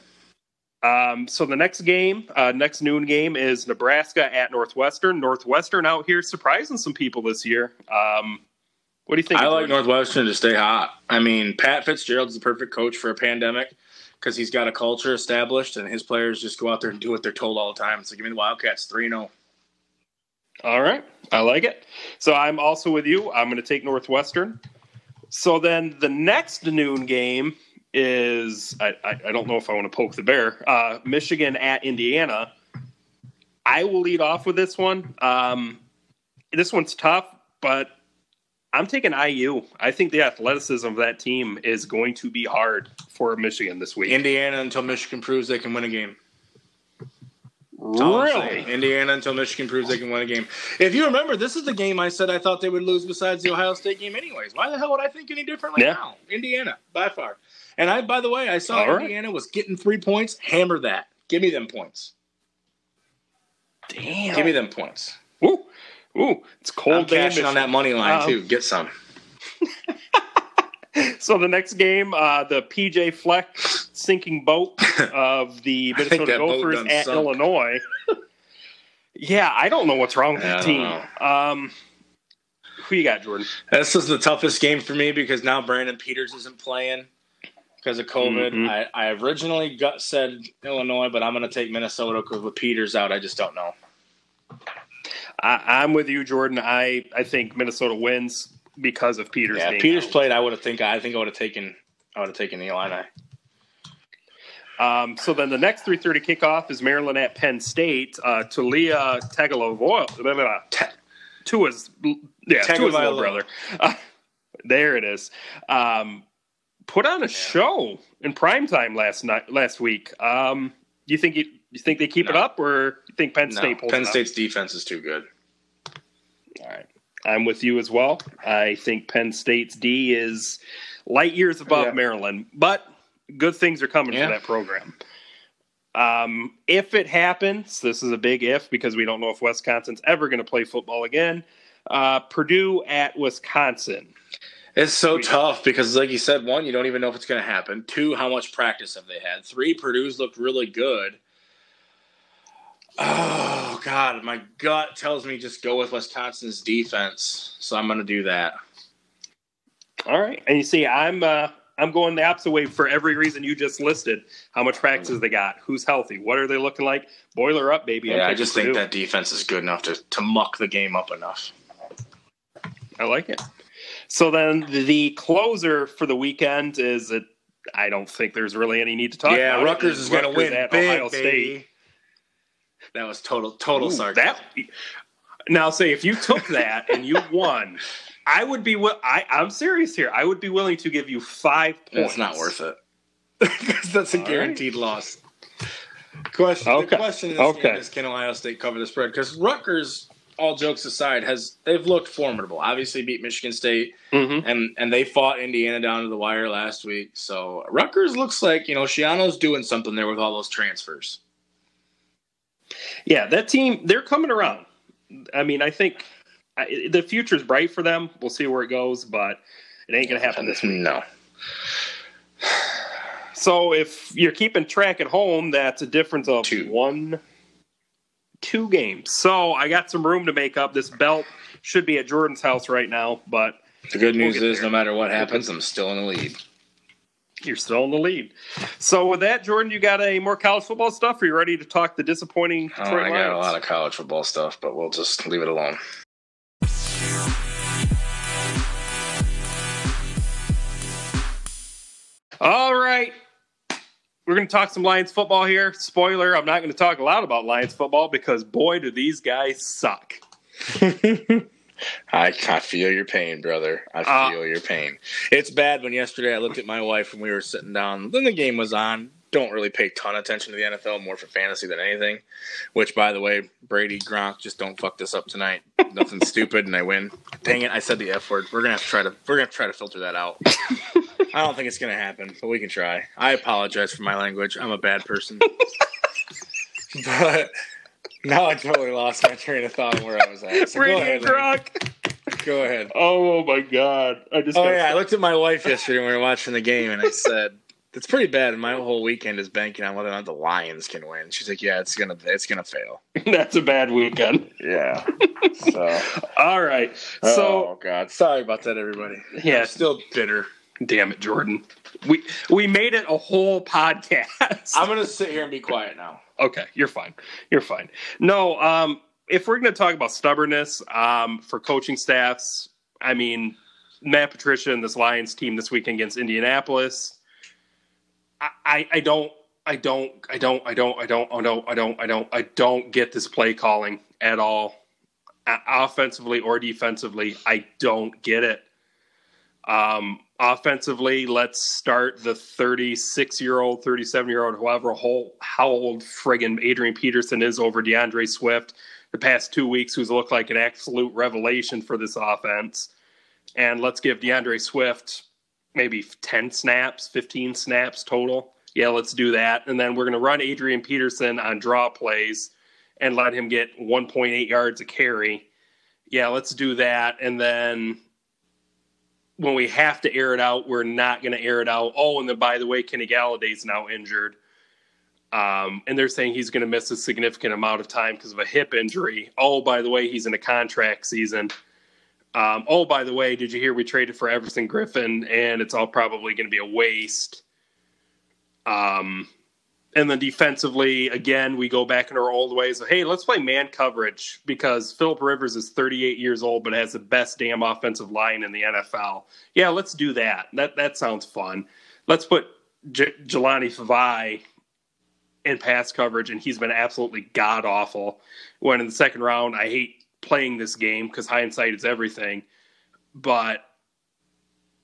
Um, so the next game, uh, next noon game is Nebraska at Northwestern. Northwestern out here surprising some people this year. Um, what do you think? I like Northwestern to stay hot. I mean, Pat Fitzgerald's the perfect coach for a pandemic because he's got a culture established and his players just go out there and do what they're told all the time. So give me the Wildcats three and oh. All right. I like it. So I'm also with you. I'm going to take Northwestern. So then the next noon game is I, I, I don't know if I want to poke the bear. Uh, Michigan at Indiana. I will lead off with this one. Um, this one's tough, but I'm taking I U. I think the athleticism of that team is going to be hard for Michigan this week. Indiana until Michigan proves they can win a game. Really? Indiana until Michigan proves they can win a game. If you remember, this is the game I said I thought they would lose besides the Ohio State game anyways. Why the hell would I think any differently yeah. now? Indiana, by far. And I, by the way, I saw All Indiana right. was getting three points. Hammer that. Give me them points. Damn. Give me them points. Ooh, ooh, it's cold. I'm cashing on that money line, um, too. Get some. So the next game, uh, the P J Fleck sinking boat of the Minnesota Gophers at sunk. Illinois. Yeah, I don't know what's wrong with the team. Um, who you got, Jordan? This is the toughest game for me because now Brandon Peters isn't playing because of COVID. Mm-hmm. I, I originally got said Illinois, but I'm going to take Minnesota because with Peters out, I just don't know. I, I'm with you, Jordan. I, I think Minnesota wins because of Peters. Yeah, being Peters out. played. I would have think. I think I would have taken. I would have taken the Illini. Um, so then the next three thirty kickoff is Maryland at Penn State. Uh, Talia Tagovailoa, Tua's yeah, Tua's little brother. Uh, there it is. Um, put on a show in primetime last night, last week. Um, you think you, you think they keep no. it up, or you think Penn no. State pulls Penn it up? State's defense is too good. All right. I'm with you as well. I think Penn State's D is light years above yeah. Maryland, but good things are coming yeah. for that program. Um, if it happens, this is a big if because we don't know if Wisconsin's ever going to play football again. Uh, Purdue at Wisconsin. It's so we, tough because, like you said, one, you don't even know if it's going to happen. Two, how much practice have they had? Three, Purdue's looked really good. Oh, God, my gut tells me just go with Wisconsin's defense, so I'm going to do that. All right. And you see, I'm uh, I'm going the opposite way for every reason you just listed. How much practice they got? Who's healthy? What are they looking like? Boiler up, baby. Yeah, I just Purdue. think that defense is good enough to, to muck the game up enough. I like it. So then the closer for the weekend is that I don't think there's really any need to talk yeah, about. Yeah, Rutgers is going to win at big, Ohio baby. State. That was total total Ooh, sarcasm. That, now, say if you took that and you won, I would be. I, I'm serious here. I would be willing to give you five points. It's not worth it because that's a All guaranteed right. loss. Question. Okay. The question in this okay. game is: can Ohio State cover the spread? Because Rutgers, all jokes aside, has they've looked formidable. Obviously, beat Michigan State, mm-hmm. and and they fought Indiana down to the wire last week. So Rutgers looks like you know Shiano's doing something there with all those transfers. Yeah, that team, they're coming around. I mean, I think I, the future's bright for them. We'll see where it goes, but it ain't going to happen this week. No. So if you're keeping track at home, that's a difference of two. one, two games. So I got some room to make up. This belt should be at Jordan's house right now, but the good news we'll is no matter what happens, I'm still in the lead. You're still in the lead. So with that, Jordan, you got a more college football stuff? Are you ready to talk the disappointing oh, Detroit I got Lions? a lot of college football stuff, but we'll just leave it alone. All right. We're going to talk some Lions football here. Spoiler, I'm not going to talk a lot about Lions football because, boy, do these guys suck. I, I feel your pain, brother. I feel uh, your pain. It's bad when yesterday I looked at my wife when we were sitting down. Then the game was on. Don't really pay a ton of attention to the N F L, more for fantasy than anything. Which, by the way, Brady, Gronk, just don't fuck this up tonight. Nothing stupid, and I win. Dang it! I said the F word. We're gonna have to try to. We're gonna have to try to filter that out. I don't think it's gonna happen, but we can try. I apologize for my language. I'm a bad person. But now I totally lost my train of thought on where I was at. So Brady go ahead, Gronk. Go ahead. Oh my God! I just. Oh yeah, I looked at my wife yesterday when we were watching the game, and I said, "It's pretty bad." And my whole weekend is banking on whether or not the Lions can win. She's like, "Yeah, it's gonna, it's gonna fail." That's a bad weekend. Yeah. So. All right. So. Oh God, sorry about that, everybody. Yeah, I'm still bitter. Damn it, Jordan. We we made it a whole podcast. I'm gonna sit here and be quiet now. Okay, you're fine. You're fine. No, um, if we're going to talk about stubbornness um, for coaching staffs, I mean, Matt Patricia and this Lions team this weekend against Indianapolis, I, I, I don't, I don't, I don't, I don't, I don't, I don't, I don't, I don't, I don't get this play calling at all, uh, offensively or defensively. I don't get it. Um, offensively, let's start the thirty-six-year-old, thirty-seven-year-old, however whole, how old friggin' Adrian Peterson is over DeAndre Swift the past two weeks, who's looked like an absolute revelation for this offense. And let's give DeAndre Swift maybe ten snaps, fifteen snaps total. Yeah, let's do that. And then we're going to run Adrian Peterson on draw plays and let him get one point eight yards a carry. Yeah, let's do that. And then when we have to air it out, we're not going to air it out. Oh, and then, by the way, Kenny Galladay's now injured. Um, and they're saying he's going to miss a significant amount of time because of a hip injury. Oh, by the way, he's in a contract season. Um, oh, by the way, did you hear we traded for Everson Griffin, and it's all probably going to be a waste. Um, and then defensively, again, we go back in our old ways of, hey, let's play man coverage because Phillip Rivers is thirty-eight years old but has the best damn offensive line in the N F L. Yeah, let's do that. That that sounds fun. Let's put J- Jelani Favai in pass coverage, and he's been absolutely god-awful. When in the second round, I hate playing this game because hindsight is everything. But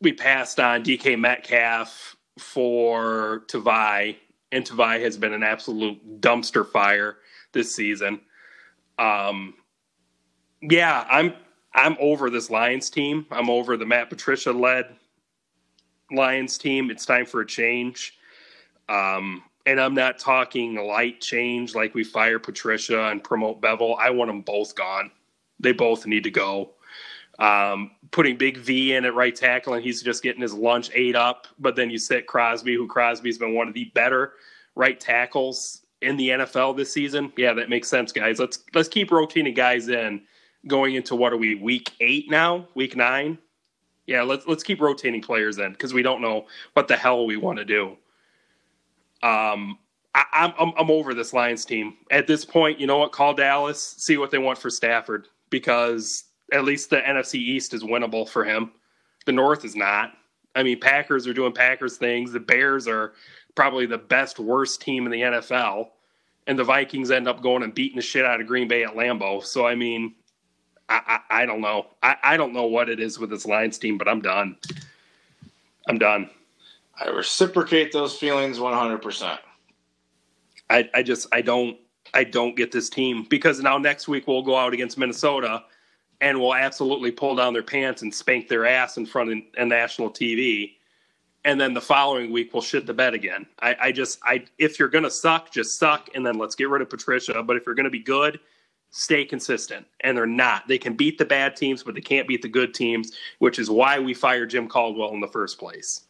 we passed on D K Metcalf for Tavai, and Tavai has been an absolute dumpster fire this season. Um, yeah, I'm I'm over this Lions team. I'm over the Matt Patricia led Lions team. It's time for a change. Um, and I'm not talking a light change like we fire Patricia and promote Bevel. I want them both gone. They both need to go. Um, putting Big V in at right tackle, and he's just getting his lunch ate up. But then you sit Crosby, who Crosby's been one of the better right tackles in the N F L this season. Yeah, that makes sense, guys. Let's let's keep rotating guys in going into, what are we, week eight now? Week nine? Yeah, let's let's keep rotating players in because we don't know what the hell we want to do. Um, I, I'm, I'm I'm over this Lions team at this point. You know what? Call Dallas, see what they want for Stafford, because at least the N F C East is winnable for him. The North is not. I mean, Packers are doing Packers things. The Bears are probably the best, worst team in the N F L, and the Vikings end up going and beating the shit out of Green Bay at Lambeau. So I mean, I I, I don't know. I, I don't know what it is with this Lions team, but I'm done. I'm done. I reciprocate those feelings one hundred percent. I, I just I don't I don't get this team, because now next week we'll go out against Minnesota and we'll absolutely pull down their pants and spank their ass in front of a national T V, and then the following week we'll shit the bed again. I, I just I if you're gonna suck, just suck, and then let's get rid of Patricia. But if you're gonna be good, stay consistent. And they're not. They can beat the bad teams, but they can't beat the good teams, which is why we fired Jim Caldwell in the first place.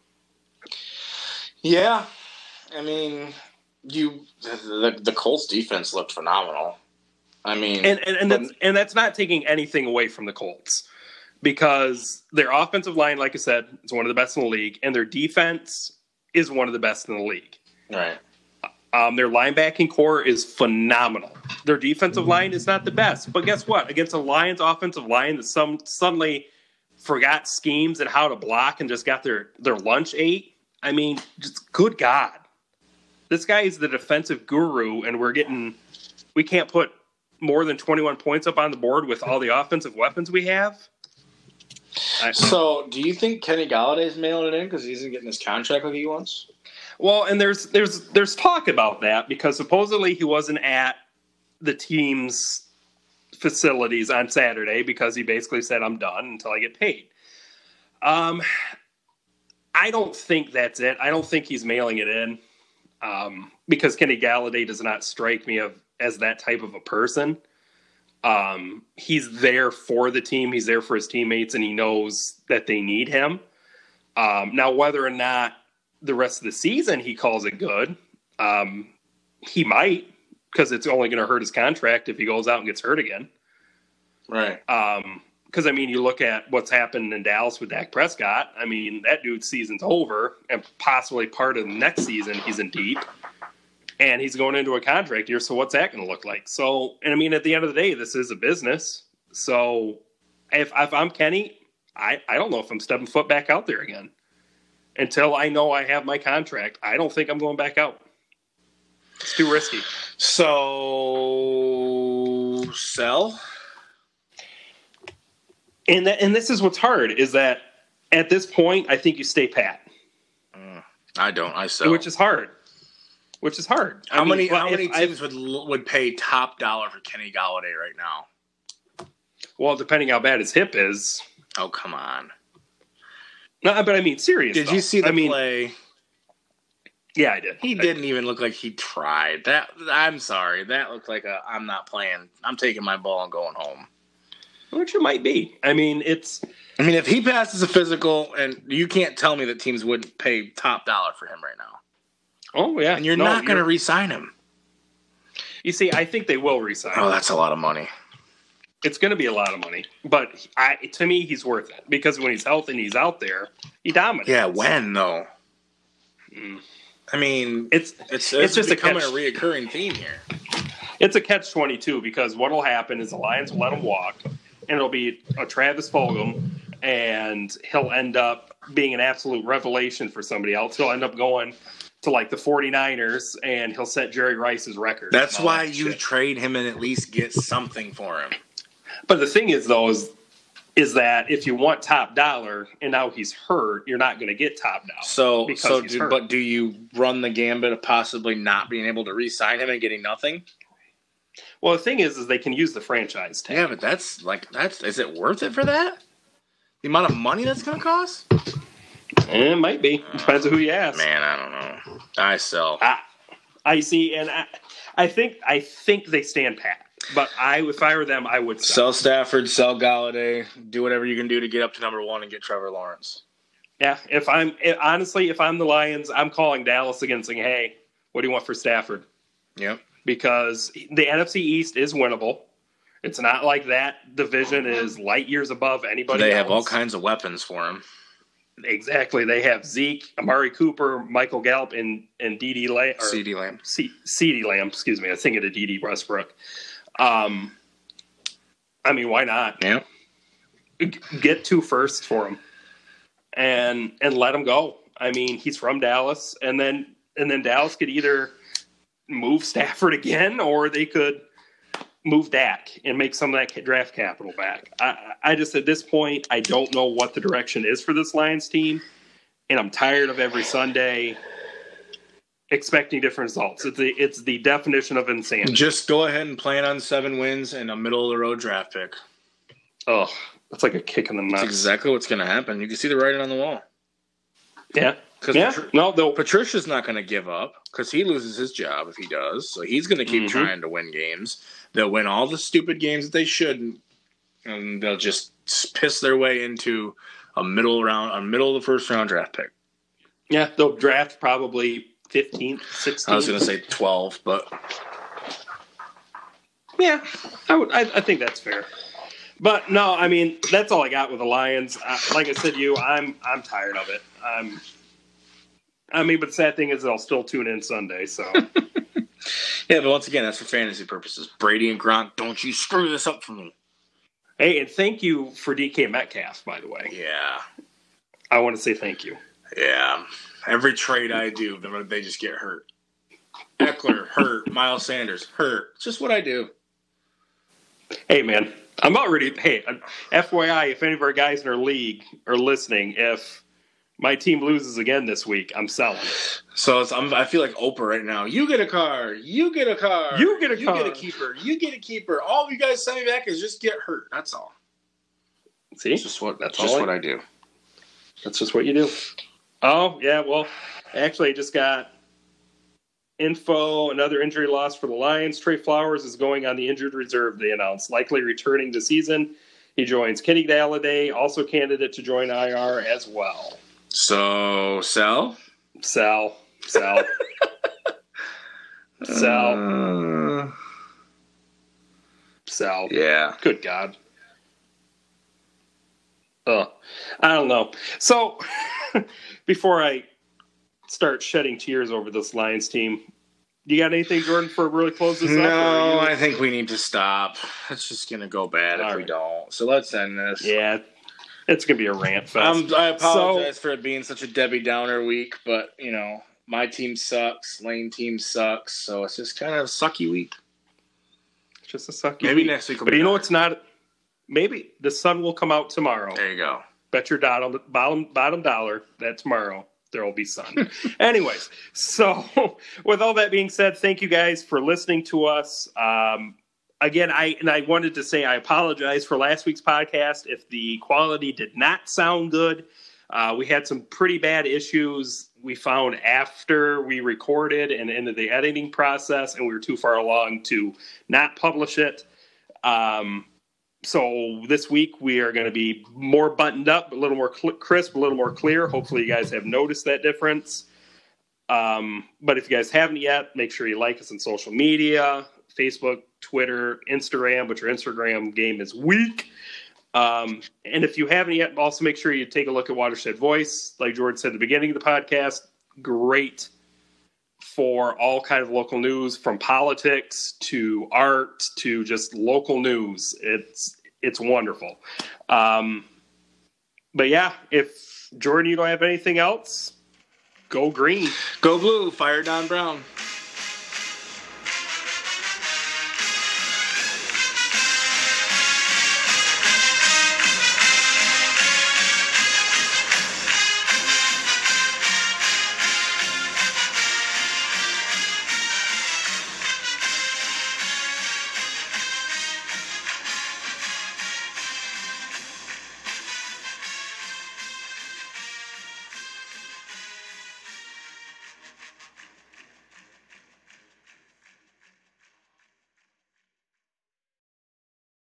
Yeah, I mean, you the, the Colts defense looked phenomenal. I mean, and and, and but, that's and that's not taking anything away from the Colts, because their offensive line, like I said, is one of the best in the league, and their defense is one of the best in the league. Right. Um, their linebacking core is phenomenal. Their defensive line is not the best, but guess what? Against a Lions offensive line that some suddenly forgot schemes and how to block and just got their their lunch ate. I mean, just good God. This guy is the defensive guru, and we're getting – we can't put more than twenty-one points up on the board with all the offensive weapons we have. I, so, do you think Kenny Galladay's mailing it in because he isn't getting his contract like he wants? Well, and there's there's there's talk about that, because supposedly he wasn't at the team's facilities on Saturday because he basically said, I'm done until I get paid. Um – I don't think that's it. I don't think he's mailing it in, um, because Kenny Galladay does not strike me of, as that type of a person. Um, he's there for the team. He's there for his teammates, and he knows that they need him. Um, now, whether or not the rest of the season he calls it good, um, he might, because it's only going to hurt his contract if he goes out and gets hurt again. Right. Um Because, I mean, you look at what's happened in Dallas with Dak Prescott. I mean, that dude's season's over, and possibly part of the next season he's in deep. And he's going into a contract year, so what's that going to look like? So, and I mean, at the end of the day, this is a business. So if, if I'm Kenny, I, I don't know if I'm stepping foot back out there again. Until I know I have my contract, I don't think I'm going back out. It's too risky. So, sell? And that, and this is what's hard, is that at this point, I think you stay pat. Mm, I don't. I sell. Which is hard. Which is hard. How I many mean, How many teams I, would would pay top dollar for Kenny Galladay right now? Well, depending how bad his hip is. Oh, come on. No, but I mean, serious. Did though. you see the I mean, play? Yeah, I did. He I didn't did. even look like he tried. That I'm sorry. That looked like a I'm not playing. I'm taking my ball and going home. Which it might be. I mean, it's. I mean, if he passes a physical, and you can't tell me that teams wouldn't pay top dollar for him right now. Oh yeah, and you're no, not going to re-sign him. You see, I think they will re-sign. Oh, him. that's a lot of money. It's going to be a lot of money, but I, to me, he's worth it, because when he's healthy and he's out there, he dominates. Yeah, when though? Mm. I mean, it's it's it's, it's just becoming a, catch, a reoccurring theme here. It's a catch twenty-two, because what will happen is the Lions will let him walk, and it'll be a Travis Fulgham, and he'll end up being an absolute revelation for somebody else. He'll end up going to like the 49ers, and he'll set Jerry Rice's record. That's why that you shit. trade him and at least get something for him. But the thing is, though, is is that if you want top dollar and now he's hurt, you're not going to get top dollar. So, so do, but do you run the gambit of possibly not being able to re-sign him and getting nothing? Well, the thing is, is they can use the franchise tag. Yeah, but that's like that's is it worth it for that? The amount of money that's going to cost? It might be. Depends on who you ask. Man, I don't know. I sell. I, I see, and I, I think I think they stand pat. But I, if I were them, I would sell. Sell Stafford, sell Galladay, do whatever you can do to get up to number one and get Trevor Lawrence. Yeah, if I'm honestly, if I'm the Lions, I'm calling Dallas again, saying, "Hey, what do you want for Stafford?" Yep. Because the N F C East is winnable. It's not like that division is light years above anybody They else. have all kinds of weapons for him. Exactly. They have Zeke, Amari Cooper, Michael Gallup, and, and D D Lamb. C D Lamb. C- CeeDee Lamb, excuse me. I was thinking of D D Westbrook. Um, I mean, why not? Yeah. Get two firsts for him and and let him go. I mean, he's from Dallas, and then and then Dallas could either move Stafford again, or they could move Dak and make some of that draft capital back. I, I just, at this point, I don't know what the direction is for this Lions team, and I'm tired of every Sunday expecting different results. It's the, it's the definition of insanity. Just go ahead and plan on seven wins and a middle-of-the-road draft pick. Oh, that's like a kick in the nuts. That's exactly what's going to happen. You can see the writing on the wall. Yeah. Because yeah. Patri- no, they'll... Patricia's not going to give up because he loses his job if he does. So he's going to keep mm-hmm. trying to win games. They'll win all the stupid games that they shouldn't, and they'll just piss their way into a middle round, a middle of the first round draft pick. Yeah, they'll draft probably fifteenth, sixteenth. I was going to say twelve, but yeah, I would. I, I think that's fair. But no, I mean that's all I got with the Lions. Uh, like I said to you, I'm I'm tired of it. I'm. I mean, but the sad thing is, I'll still tune in Sunday. So. Yeah, but once again, that's for fantasy purposes. Brady and Gronk, don't you screw this up for me. Hey, and thank you for D K Metcalf, by the way. Yeah. I want to say thank you. Yeah. Every trade I do, they just get hurt. Eckler, hurt. Miles Sanders, hurt. It's just what I do. Hey, man, I'm about ready. Hey, F Y I, if any of our guys in our league are listening, if my team loses again this week, I'm selling. So it's, I'm, I feel like Oprah right now. You get a car. You get a car. You get a you car. You get a keeper. You get a keeper. All you guys send me back is just get hurt. That's all. See? That's just what, that's just I, what I do. That's just what you do. Oh, yeah, well, actually, I just got info. Another injury loss for the Lions. Trey Flowers is going on the injured reserve, they announced. Likely returning this season. He joins Kenny Galladay, also candidate to join I R as well. So, sell? Sell. Sell. Sell. Uh, Sell. Yeah. Good God. Oh, I don't know. So, before I start shedding tears over this Lions team, you got anything, Jordan, for really close this no, up? No, I think we need to stop. It's just going to go bad All if right. we don't. So let's end this. Yeah. It's going to be a rant fest. Um, I apologize so, for it being such a Debbie Downer week, but, you know, my team sucks. Lane team sucks. So it's just kind of a sucky week. It's just a sucky Maybe week. next week will But be you know better. It's not? Maybe the sun will come out tomorrow. There you go. Bet your bottom, bottom, bottom dollar that tomorrow there will be sun. Anyways, so with all that being said, thank you guys for listening to us. Um, again, I and I wanted to say I apologize for last week's podcast if the quality did not sound good. Uh, we had some pretty bad issues we found after we recorded and into the editing process, and we were too far along to not publish it. Um, So this week we are going to be more buttoned up, a little more cl- crisp, a little more clear. Hopefully you guys have noticed that difference. Um, but if you guys haven't yet, make sure you like us on social media, Facebook, Twitter, Instagram, but your Instagram game is weak. Um, and if you haven't yet, also make sure you take a look at Watershed Voice. Like George said at the beginning of the podcast, great for all kind of local news, from politics to art to just local news. It's it's wonderful. Um, but yeah, if Jordan, you don't have anything else, go green. Go blue. Fire Don Brown.